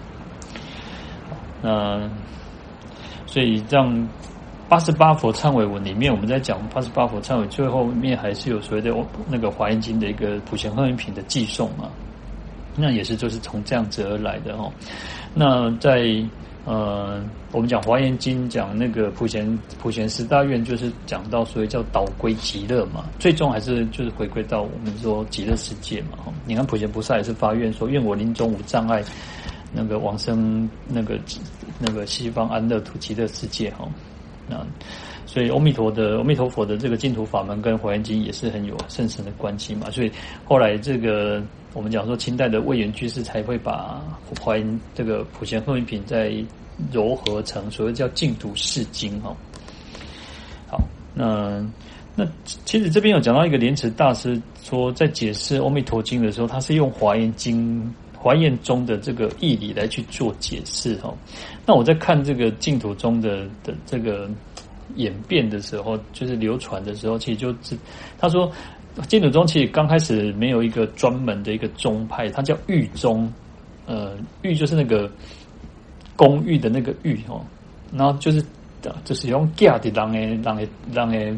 那所以这样。八十八佛忏悔文里面，我们在讲八十八佛忏悔，最后面还是有所谓的那个华严经的一个普贤行运品的寄送嘛，那也是就是从这样子而来的哈。那在呃，我们讲华严经讲那个普贤普贤十大愿，就是讲到所谓叫导归极乐嘛，最终还是就是回归到我们说极乐世界嘛。你看普贤菩萨也是发愿说，愿我临终无障碍，那个往生那个那个西方安乐土极乐世界哈。那所以阿弥陀的阿弥陀佛的这个净土法门跟华严经也是很有甚深的关系嘛，所以后来这个我们讲说清代的魏源居士才会把华严这个普贤行运品再糅合成所谓叫净土释经哈。好，那那其实这边有讲到一个莲池大师说，在解释阿弥陀经的时候，他是用华严经。华严中的这个义理来去做解释哈，那我在看这个净土中的的这个演变的时候，就是流传的时候，其实就是他说净土中其实刚开始没有一个专门的一个宗派，它叫狱宗，呃，狱就是那个公寓的那个狱哦，然后就是就是用假的人的人的人的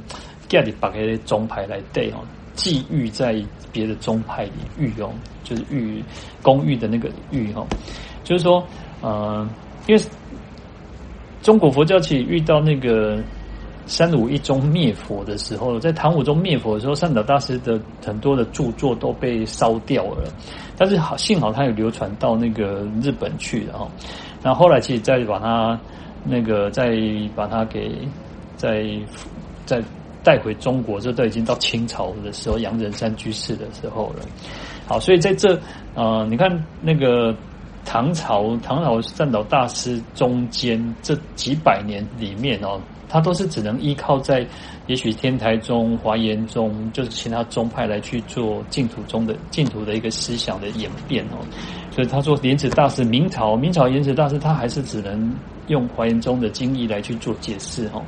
加里把个宗派来对哦，寄寓在别的宗派里寓哦，就是寓公寓的那个寓哦，就是说呃，因为中国佛教其实遇到那个三武一宗灭佛的时候，在唐武宗灭佛的时候，善导大师的很多的著作都被烧掉了，但是好幸好他有流传到那个日本去了哈。那后来其实再把它那个再把它给再再带回中国，这都已经到清朝的时候，杨仁山居士的时候了。好，所以在这呃，你看那个唐朝唐朝善导大师中间这几百年里面哦。他都是只能依靠在也许天台宗、华严宗，就是其他宗派来去做净土宗的净土的一个思想的演变哦。所以他说莲池大师，明朝明朝莲池大师，他还是只能用华严宗的经义来去做解释哦。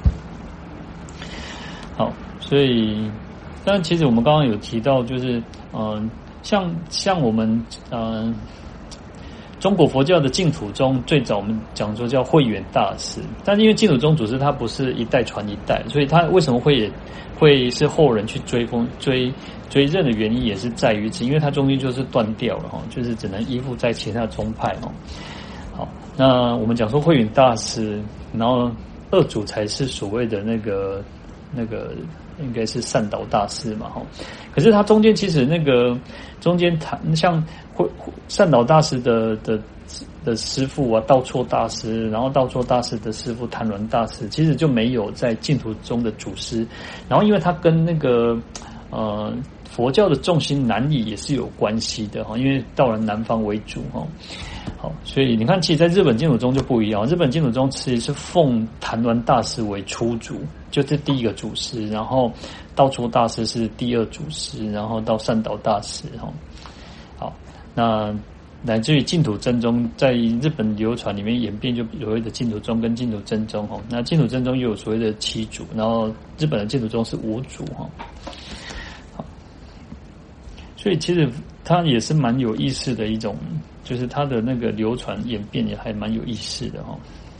好，所以但其实我们刚刚有提到，就是嗯、呃，像像我们嗯。呃中国佛教的净土宗最早我们讲说叫慧远大师，但是因为净土宗祖师他不是一代传一代，所以他为什么会也会是后人去追风追追认的原因也是在于此，因为他中间就是断掉了哈，就是只能依附在其他宗派哈。好，那我们讲说慧远大师，然后二祖才是所谓的那个那个应该是善导大师嘛哈。可是他中间其实那个中间谈像会善导大师的的的师父啊，道绰大师，然后道绰大师的师父谭鸾大师，其实就没有在净土中的祖师。然后因为他跟那个呃佛教的重心南移也是有关系的哈，因为道然南方为主哈。好，所以你看，其实在日本净土宗就不一样。日本净土宗其实是奉谭鸾大师为初祖，就是第一个祖师，然后道绰大师是第二祖师，然后到善导大师哈。好，那乃至于净土真宗在日本流传里面演变，就所谓的净土宗跟净土真宗哈。那净土真宗又有所谓的七祖，然后日本的净土宗是五祖哈。好，所以其实它也是蛮有意思的一种。就是它的那个流传演变也还蛮有意思的哈。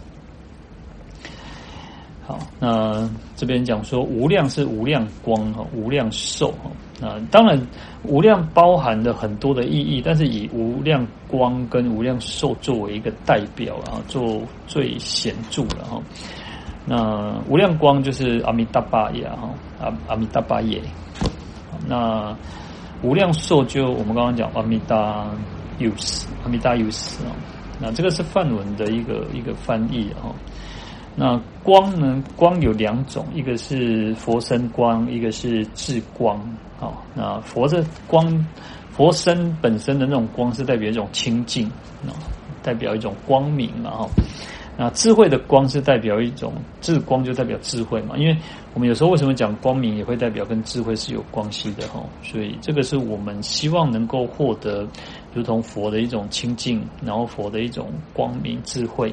好，那这边讲说无量是无量光哈，无量寿哈。那当然无量包含了很多的意义，但是以无量光跟无量寿作为一个代表啊，做最显著的哈。那无量光就是阿弥达巴耶哈，阿阿弥达巴耶。那无量寿就我们刚刚讲阿弥达。有斯阿弥达有斯啊，那这个是梵文的一个一个翻译啊。那光呢？光有两种，一个是佛身光，一个是智光啊。那佛的光，佛身本身的那种光是代表一种清净啊，代表一种光明嘛哈。那智慧的光是代表一种智光，就代表智慧嘛。因为我们有时候为什么讲光明，也会代表跟智慧是有关系的哈。所以这个是我们希望能够获得。如同佛的一种清净，然后佛的一种光明智慧。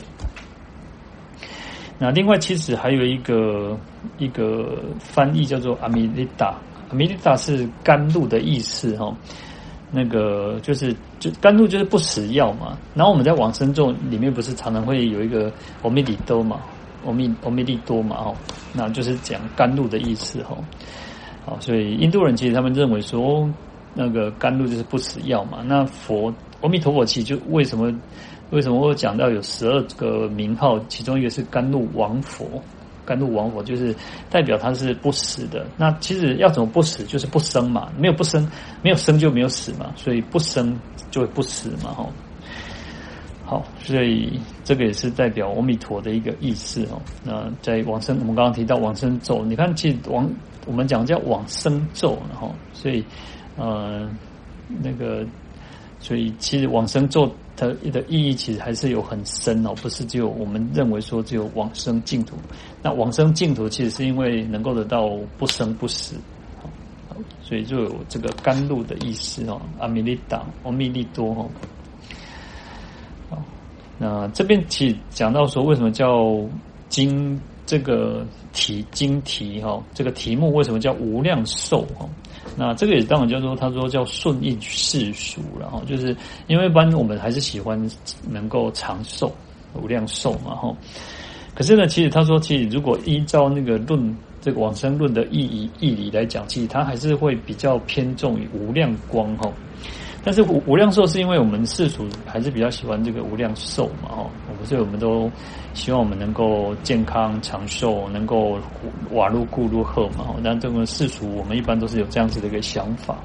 那另外其实还有一个一个翻译叫做阿弥利达，阿弥利达是甘露的意思哈。那个就是就甘露就是不死药嘛。然后我们在往生咒里面不是常常会有一个阿弥利多嘛，阿弥阿弥利多嘛哈，那就是讲甘露的意思哈。好，所以印度人其实他们认为说。那个甘露就是不死药嘛，那佛阿弥陀佛其实就为什么为什么我讲到有十二个名号，其中一个是甘露王佛，甘露王佛就是代表他是不死的。那其实要怎么不死，就是不生嘛，没有不生，没有生就没有死嘛，所以不生就会不死嘛，哈。好，所以这个也是代表阿弥陀的一个意思哦。那在往生，我们刚刚提到往生咒，你看其实往我们讲叫往生咒，然后所以。呃，那个，所以其实往生咒它的意义其实还是有很深哦，不是只有我们认为说只有往生净土。那往生净土其实是因为能够得到不生不死，所以就有这个甘露的意思哦，阿弥利达、阿弥利多哦。好，那这边其实讲到说为什么叫经这个题经题哈，这个题目为什么叫无量寿哈？那这个也当然叫做他说叫顺应世俗，然后就是因为一般我们还是喜欢能够长寿无量寿嘛哈。可是呢，其实他说，其实如果依照那个论这个往生论的义理义理来讲，其实它还是会比较偏重于无量光哈。但是无无量寿是因为我们世俗还是比较喜欢这个无量寿嘛哈，所以我们都希望我们能够健康长寿，能够瓦路固路赫嘛哈。那这个世俗我们一般都是有这样子的一个想法。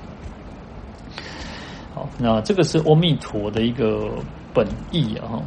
好，那这个是阿弥陀的一个本意啊。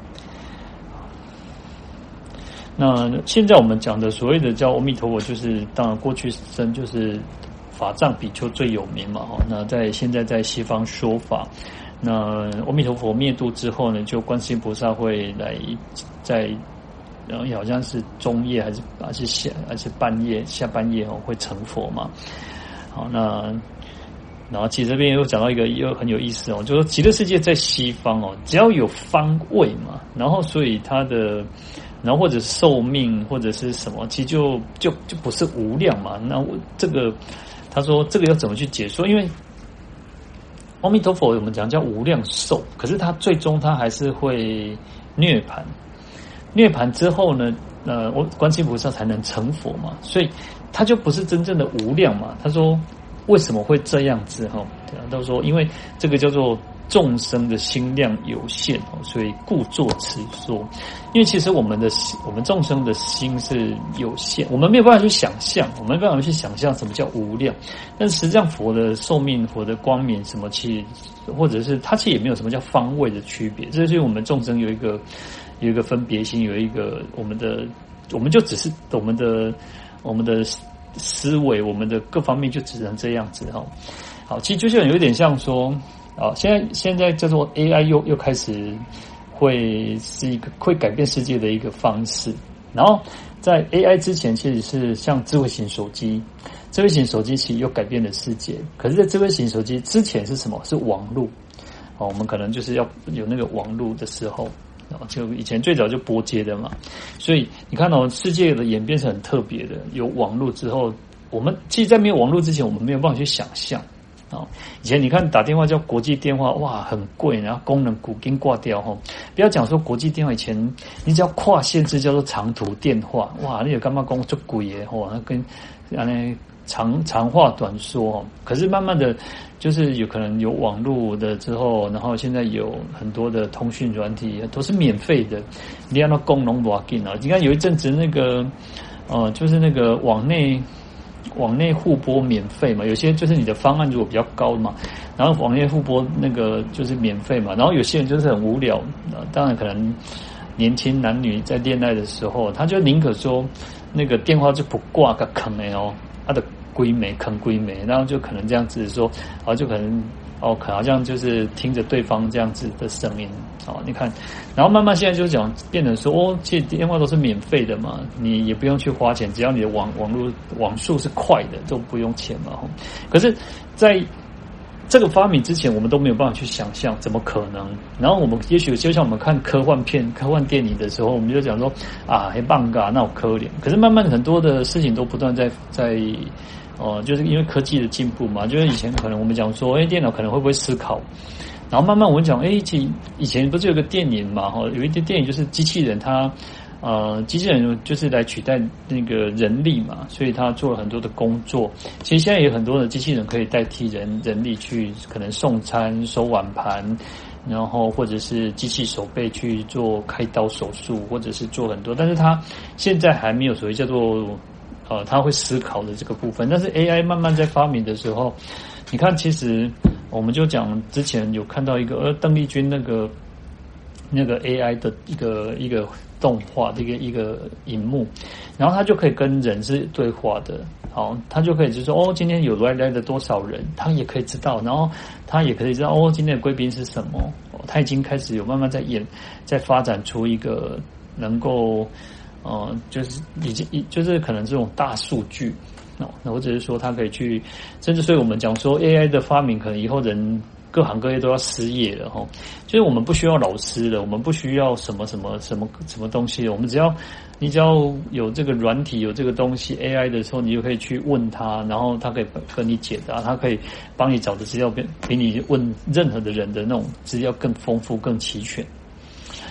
那现在我们讲的所谓的叫阿弥陀佛，就是当然过去生就是法藏比丘最有名嘛哈。那在现在在西方说法，那阿弥陀佛灭度之后呢，就观世音菩萨会来在，然后好像是中夜还是还是下还是半夜下半夜哦会成佛嘛。好，那然后其实这边又讲到一个又很有意思哦，就是说极乐世界在西方哦，只要有方位嘛，然后所以它的，然后或者寿命或者是什么，其实就就就不是无量嘛。那我这个他说这个要怎么去解说？因为阿弥陀佛我们讲叫无量寿，可是他最终他还是会涅槃，涅槃之后呢，呃，观世音菩萨才能成佛嘛，所以他就不是真正的无量嘛。他说。为什么会这样子哈？他说，因为这个叫做众生的心量有限，所以故作此说。因为其实我们的我们众生的心是有限，我们没有办法去想象，我们没有办法去想象什么叫无量。但是实际上佛的寿命、佛的光明什么，其实或者是它其实也没有什么叫方位的区别。这就是我们众生有一个有一个分别心，有一个我们的，我们就只是我们的我们的。思维我们的各方面就只能这样子哈。好，其实就像有一点像说，啊，现在现在叫做 A I 又又开始会是一个会改变世界的一个方式。然后在 A I 之前，其实是像智慧型手机，智慧型手机其实又改变了世界。可是，在智慧型手机之前是什么？是网络。哦，我们可能就是要有那个网络的时候。就以前最早就拨接的嘛，所以你看到、哦、世界的演变是很特别的。有网络之后，我们其实在没有网络之前，我们没有办法去想象啊。以前你看打电话叫国际电话，哇，很贵，然后功能古今挂掉哈。不要讲说国际电话，以前你只要跨县市叫做长途电话，哇，那有干嘛讲做贵耶吼，那跟那长长话短说。可是慢慢的。就是有可能有网络的之后，然后现在有很多的通讯软体都是免费的，你要那功能多紧啊！你看有一阵子那个，呃，就是那个网内网内互拨免费嘛，有些就是你的方案如果比较高嘛，然后网内互拨那个就是免费嘛，然后有些人就是很无聊，呃、当然可能年轻男女在恋爱的时候，他就宁可说那个电话就不挂个坑的哦，他的。归没坑归没，然后就可能这样子说，然后就可能哦，可能好像就是听着对方这样子的声音哦，你看，然后慢慢现在就讲变成说哦，其实电话都是免费的嘛，你也不用去花钱，只要你的网网络网速是快的，都不用钱嘛。可是，在这个发明之前，我们都没有办法去想象，怎么可能？然后我们也许就像我们看科幻片、科幻电影的时候，我们就讲说啊，还棒噶，那我可怜。可是慢慢很多的事情都不断在在。哦、呃，就是因为科技的进步嘛，就是以前可能我们讲说，哎，电脑可能会不会思考，然后慢慢我们讲，哎，其以前不是有个电影嘛，哈，有一些电影就是机器人它，呃，机器人就是来取代那个人力嘛，所以他做了很多的工作。其实现在有很多的机器人可以代替人人力去可能送餐、收碗盘，然后或者是机器手背去做开刀手术，或者是做很多，但是它现在还没有所谓叫做。呃，他会思考的这个部分，但是 A I 慢慢在发明的时候，你看，其实我们就讲之前有看到一个，呃，邓丽君那个那个 A I 的一个一个动画的一个一个荧幕，然后他就可以跟人是对话的，好，他就可以就说哦，今天有来来了多少人，他也可以知道，然后他也可以知道哦，今天的贵宾是什么，哦，他已经开始有慢慢在演，在发展出一个能够。呃，就是已经就是可能这种大数据哦，那或者是说它可以去，甚至所以我们讲说 A I 的发明，可能以后人各行各业都要失业了哈。就是我们不需要老师了，我们不需要什么什么什么什么东西了，我们只要你只要有这个软体有这个东西 A I 的时候，你就可以去问他，然后他可以跟你解答，他可以帮你找的资料比比你问任何的人的那种资料更丰富更齐全。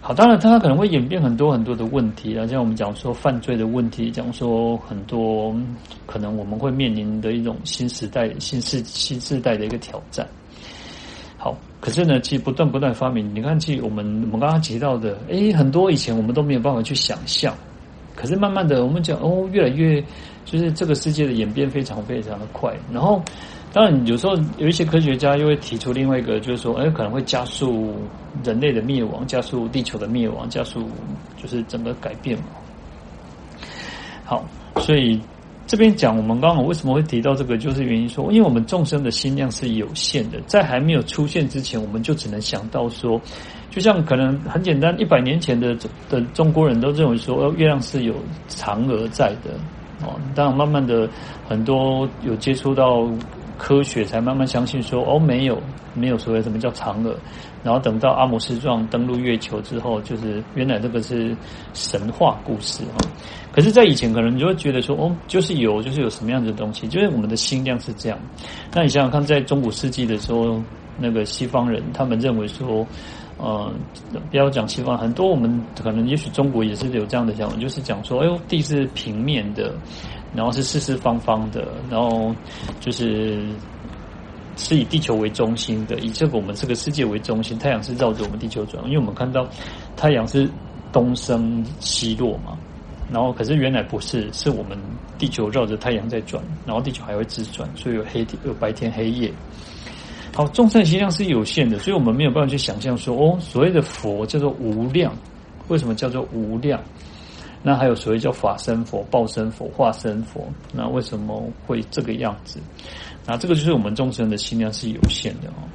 好，当然它可能会演变很多很多的问题啊，像我们讲说犯罪的问题，讲说很多可能我们会面临的一种新时代、新世新世代的一个挑战。好，可是呢，其实不断不断发明，你看，其实我们我们刚刚提到的，诶，很多以前我们都没有办法去想象，可是慢慢的，我们讲哦，越来越就是这个世界的演变非常非常的快，然后。当然，有时候有一些科学家又会提出另外一个，就是说，哎，可能会加速人类的灭亡，加速地球的灭亡，加速就是整个改变嘛。好，所以这边讲，我们刚刚为什么会提到这个，就是原因说，因为我们众生的心量是有限的，在还没有出现之前，我们就只能想到说，就像可能很简单，一百年前的的中国人都认为说，月亮是有嫦娥在的哦。当然，慢慢的很多有接触到。科学才慢慢相信说哦没有没有所谓什么叫嫦娥，然后等到阿姆斯壮登陆月球之后，就是原来这个是神话故事啊。可是，在以前可能你就会觉得说哦就是有就是有什么样子的东西，就是我们的心量是这样。那你想想看，在中古世纪的时候，那个西方人他们认为说，呃，不要讲西方，很多我们可能也许中国也是有这样的想法，就是讲说哎呦地是平面的。然后是四四方方的，然后就是是以地球为中心的，以这个我们这个世界为中心，太阳是绕着我们地球转，因为我们看到太阳是东升西落嘛，然后可是原来不是，是我们地球绕着太阳在转，然后地球还会自转，所以有黑有白天黑夜。好，众生的心量是有限的，所以我们没有办法去想象说，哦，所谓的佛叫做无量，为什么叫做无量？那还有所谓叫法身佛、报身佛、化身佛，那为什么会这个样子？那这个就是我们众生的心量是有限的哦。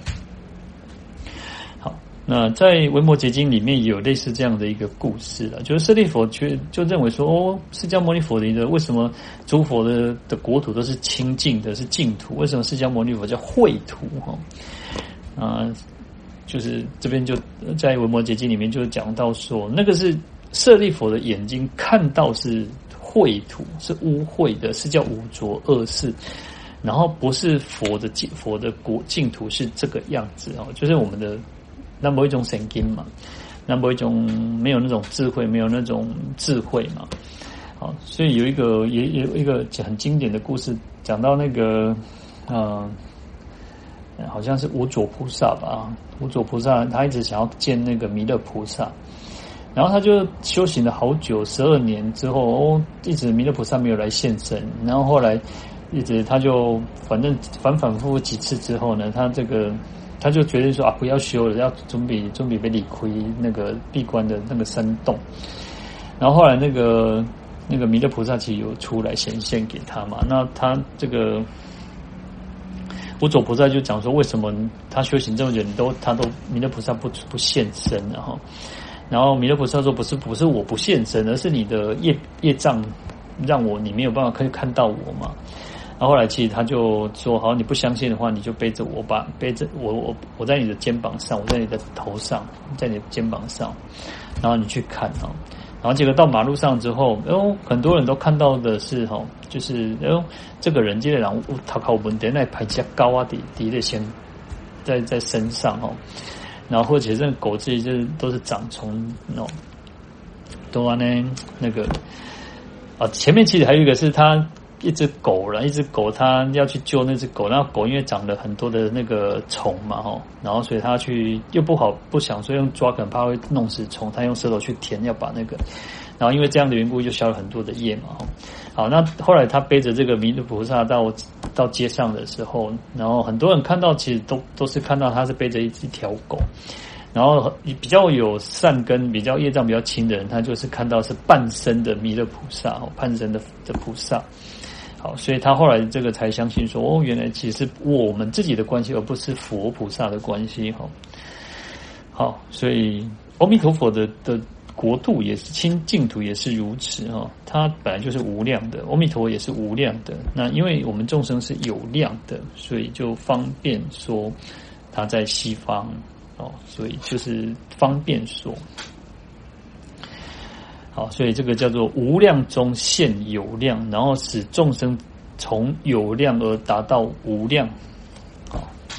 好，那在《维摩诘经》里面有类似这样的一个故事了，就是舍利弗就就认为说，哦，释迦牟尼佛的为什么诸佛的的国土都是清净的，是净土？为什么释迦牟尼佛叫秽土？哈，啊，就是这边就在《维摩诘经》里面就讲到说，那个是。舍利弗的眼睛看到是秽土，是污秽的，是叫污浊恶世，然后不是佛的佛的国净土是这个样子哦，就是我们的那么一种神经嘛，那么一种没有那种智慧，没有那种智慧嘛，好，所以有一个也有一个很经典的故事，讲到那个呃，好像是无著菩萨吧，无著菩萨他一直想要见那个弥勒菩萨。然后他就修行了好久，十二年之后，哦，一直弥勒菩萨没有来现身。然后后来，一直他就反正反反复复几次之后呢，他这个他就决定说啊，不要修了，要准备准备被理亏那个闭关的那个山洞。然后后来那个那个弥勒菩萨其实有出来显现给他嘛，那他这个无著菩萨就讲说，为什么他修行这么久，你都他都弥勒菩萨不不现身，然后。然后弥勒菩萨说：“不是，不是我不现身，而是你的业业障让我你没有办法可以看到我嘛。”然后后来其实他就说：“好，你不相信的话，你就背着我把背着我我我在你的肩膀上，我在你的头上，在你的肩膀上，然后你去看啊。”然后结果到马路上之后，哦，很多人都看到的是哈，就是哦，这个人这个人他靠文的那排加高啊，底底的先在在身上哦。然后或者这个狗自己就是都是长虫哦，都啊呢那个啊前面其实还有一个是他一只狗了，一只狗他要去救那只狗，然后狗因为长了很多的那个虫嘛吼，然后所以他去又不好不想说用抓，可能怕会弄死虫，他用舌头去舔要把那个，然后因为这样的缘故就消了很多的业嘛吼。好，那后来他背着这个弥勒菩萨到到街上的时候，然后很多人看到其实都都是看到他是背着一一条狗，然后比较有善根、比较业障比较轻的人，他就是看到是半身的弥勒菩萨哦，半身的的菩萨。好，所以他后来这个才相信说，哦，原来其实是我们自己的关系，而不是佛菩萨的关系哈。好，所以阿弥陀佛的的。国度也是清净土也是如此哈，它本来就是无量的，阿弥陀也是无量的。那因为我们众生是有量的，所以就方便说他在西方哦，所以就是方便说。好，所以这个叫做无量中现有量，然后使众生从有量而达到无量。好，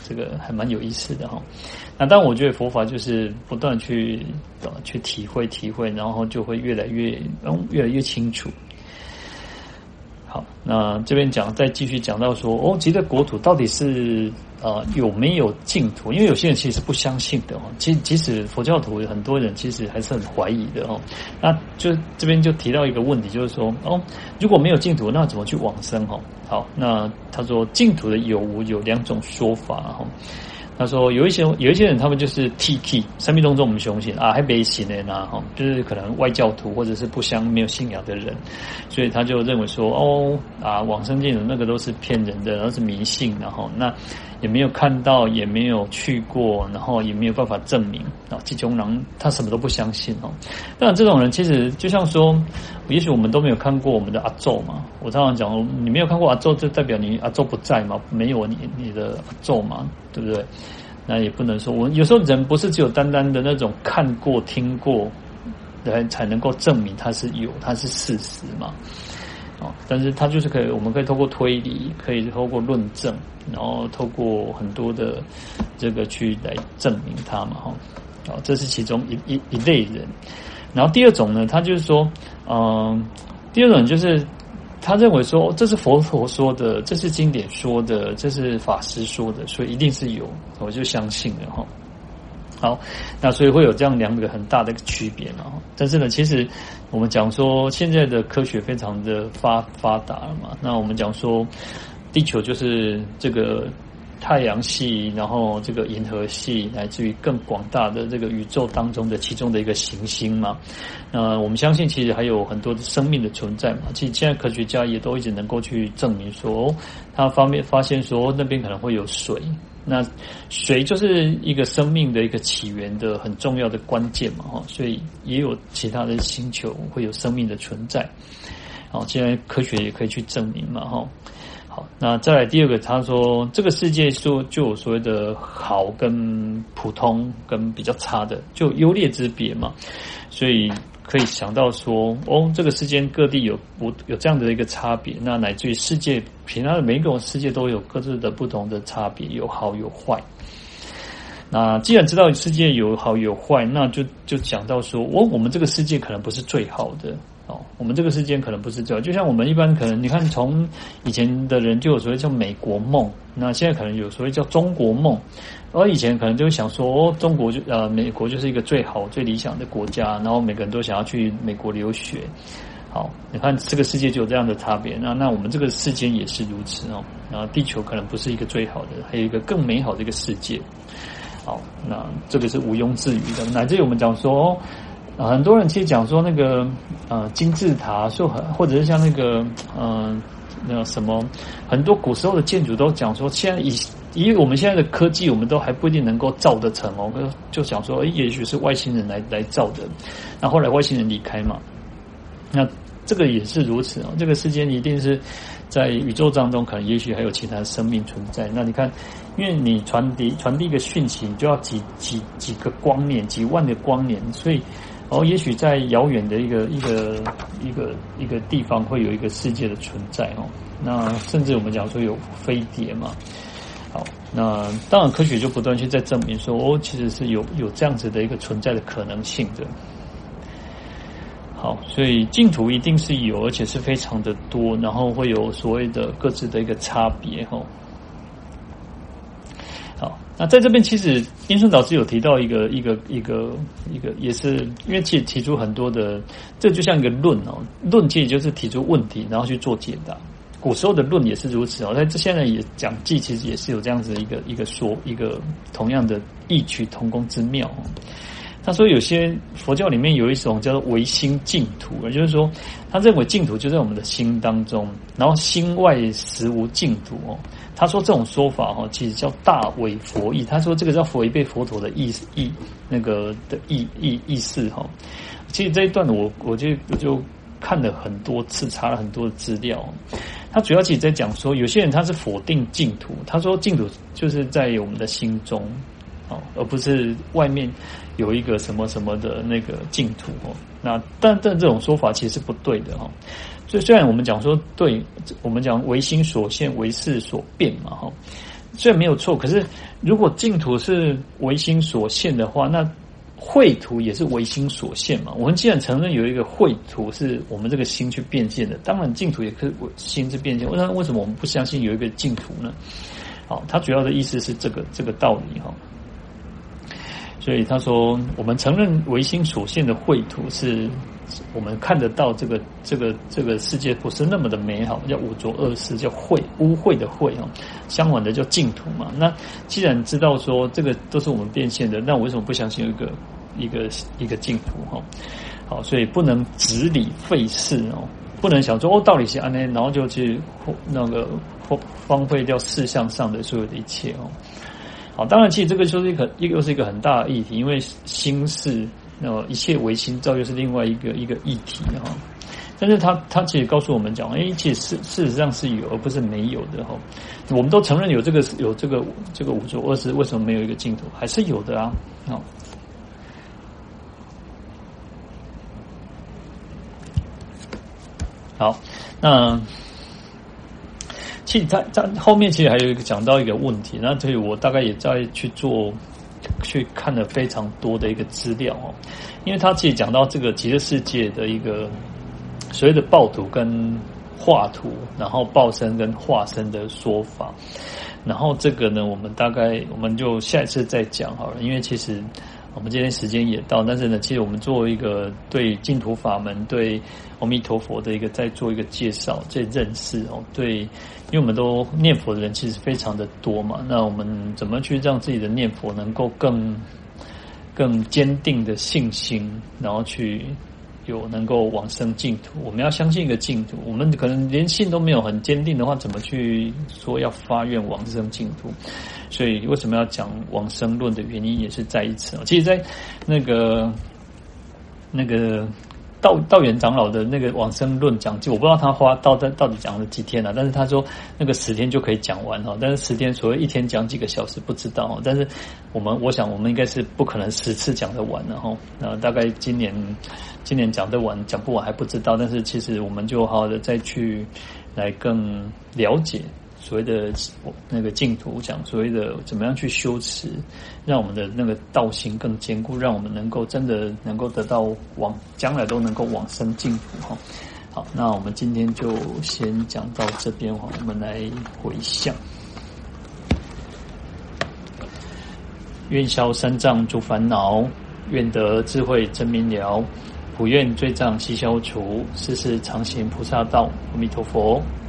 这个还蛮有意思的哈。那当然，我觉得佛法就是不断去呃去体会体会，然后就会越来越嗯越来越清楚。好，那这边讲再继续讲到说，哦，极乐国土到底是呃有没有净土？因为有些人其实不相信的哦，其即使佛教徒很多人其实还是很怀疑的哦。那就这边就提到一个问题，就是说，哦，如果没有净土，那怎么去往生？哦，好，那他说净土的有无有两种说法哈。他说有一些有一些人他们就是 T K 三密宗中我们相信啊，还没信的呢哈，就是可能外教徒或者是不相没有信仰的人，所以他就认为说哦啊往生净土那个都是骗人的，都是迷信，然后那也没有看到，也没有去过，然后也没有办法证明啊，这种人他什么都不相信哦。当然这种人其实就像说，也许我们都没有看过我们的阿祖嘛，我常常讲，你没有看过阿祖，就代表你阿祖不在嘛，没有你你的阿祖嘛，对不对？那也不能说，我有时候人不是只有单单的那种看过、听过，来才能够证明它是有，它是事实嘛。哦，但是它就是可以，我们可以透过推理，可以透过论证，然后透过很多的这个去来证明它嘛，哈。哦，这是其中一一一类人。然后第二种呢，他就是说，嗯、呃，第二种就是他认为说，这是佛陀说的，这是经典说的，这是法师说的，所以一定是有，我就相信了哈。好，那所以会有这样两个很大的一个区别嘛。但是呢，其实我们讲说现在的科学非常的发发达了嘛。那我们讲说，地球就是这个太阳系，然后这个银河系，乃至于更广大的这个宇宙当中的其中的一个行星嘛。那我们相信其实还有很多的生命的存在嘛。其实现在科学家也都一直能够去证明说，他方面发现说那边可能会有水。那水就是一个生命的一个起源的很重要的关键嘛，哈，所以也有其他的星球会有生命的存在。好，现在科学也可以去证明嘛，哈。好，那再来第二个，他说这个世界就就有所谓的好跟普通跟比较差的，就优劣之别嘛，所以可以想到说，哦，这个世间各地有不有这样的一个差别，那乃至于世界其他的每一个世界都有各自的不同的差别，有好有坏。那既然知道世界有好有坏，那就就讲到说，哦，我们这个世界可能不是最好的。哦，我们这个世界可能不是这样，就像我们一般可能，你看从以前的人就有所谓叫美国梦，那现在可能有所谓叫中国梦，而以前可能就会想说，哦，中国就呃美国就是一个最好最理想的国家，然后每个人都想要去美国留学。好，你看这个世界就有这样的差别，那那我们这个世间也是如此哦。那地球可能不是一个最好的，还有一个更美好的一个世界。好，那这个是毋庸置疑的，乃至于我们讲说。啊，很多人其实讲说那个呃金字塔，说或者是像那个呃那个什么，很多古时候的建筑都讲说，现在以以我们现在的科技，我们都还不一定能够造得成哦。就想说，也许是外星人来来造的。那后来外星人离开嘛，那这个也是如此哦。这个世间一定是在宇宙当中，可能也许还有其他生命存在。那你看，因为你传递传递一个讯息，你就要几几几个光年，几万的光年，所以。哦，也许在遥远的一个一个一个一个地方会有一个世界的存在哦。那甚至我们讲说有飞碟嘛。好，那当然科学就不断去在证明说，哦，其实是有有这样子的一个存在的可能性的。好，所以净土一定是有，而且是非常的多，然后会有所谓的各自的一个差别哦。好，那在这边其实英顺导师有提到一个一个一个一个，也是因为其实提出很多的，这就像一个论哦，论其实就是提出问题，然后去做解答。古时候的论也是如此哦，在现在也讲记其实也是有这样子一个一个说一个同样的异曲同工之妙哦。他说有些佛教里面有一种叫做唯心净土，也就是说他认为净土就在我们的心当中，然后心外实无净土哦。他说这种说法哈，其实叫大伪佛意。他说这个叫违背佛陀的意意那个的意意意思哈。其实这一段我我就我就看了很多次，查了很多的资料。他主要其实在讲说，有些人他是否定净土，他说净土就是在我们的心中。而不是外面有一个什么什么的那个净土哦，那但但这种说法其实是不对的哈。所以虽然我们讲说对，我们讲唯心所现，唯识所变嘛哈，虽然没有错，可是如果净土是唯心所现的话，那秽土也是唯心所现嘛。我们既然承认有一个秽土是我们这个心去变现的，当然净土也可以心去变现。那为什么我们不相信有一个净土呢？好，他主要的意思是这个这个道理哈。所以他说，我们承认唯心所现的秽土是我们看得到这个这个这个世界不是那么的美好，叫五浊恶世，叫秽污秽的秽哈。相反的叫净土嘛。那既然知道说这个都是我们变现的，那我为什么不相信有一个一个一个净土哈？好，所以不能执理废事哦，不能想说哦道理是安呢，然后就去那个荒废掉事项上的所有的一切哦。好，当然其实这个就是一个一个又是一个很大的议题，因为心是呃一切唯心造，又是另外一个一个议题哈。但是他他其实告诉我们讲，哎，其实事事实上是有，而不是没有的哈。我们都承认有这个有这个这个五浊恶世，为什么没有一个净土？还是有的啊。好，好，那。其实在在后面其实还有一个讲到一个问题，那所以我大概也在去做去看了非常多的一个资料哦，因为他其实讲到这个极乐世界的一个所谓的报土跟化土，然后报身跟化身的说法，然后这个呢，我们大概我们就下一次再讲好了，因为其实我们今天时间也到，但是呢，其实我们作为一个对净土法门、对阿弥陀佛的一个在做一个介绍、这认识哦，对，因为我们都念佛的人其实非常的多嘛，那我们怎么去让自己的念佛能够更更坚定的信心，然后去有能够往生净土？我们要相信一个净土，我们可能连信都没有很坚定的话，怎么去说要发愿往生净土？所以为什么要讲往生论的原因也是在一次。其实在那个那个道道元长老的那个往生论讲记，我不知道他花到到底讲了几天了、啊，但是他说那个十天就可以讲完哈，但是十天所谓一天讲几个小时不知道哈，但是我们我想我们应该是不可能十次讲得完的哈，那大概今年今年讲得完讲不完还不知道，但是其实我们就好好的再去来更了解所谓的那个净土，讲所谓的怎么样去修持，让我们的那个道心更坚固，让我们能够真的能够得到往将来都能够往生净土哈。好，那我们今天就先讲到这边哈，我们来回向。愿消三障诸烦恼，愿得智慧真明了，普愿罪障悉消除，世世常行菩萨道。阿弥陀佛。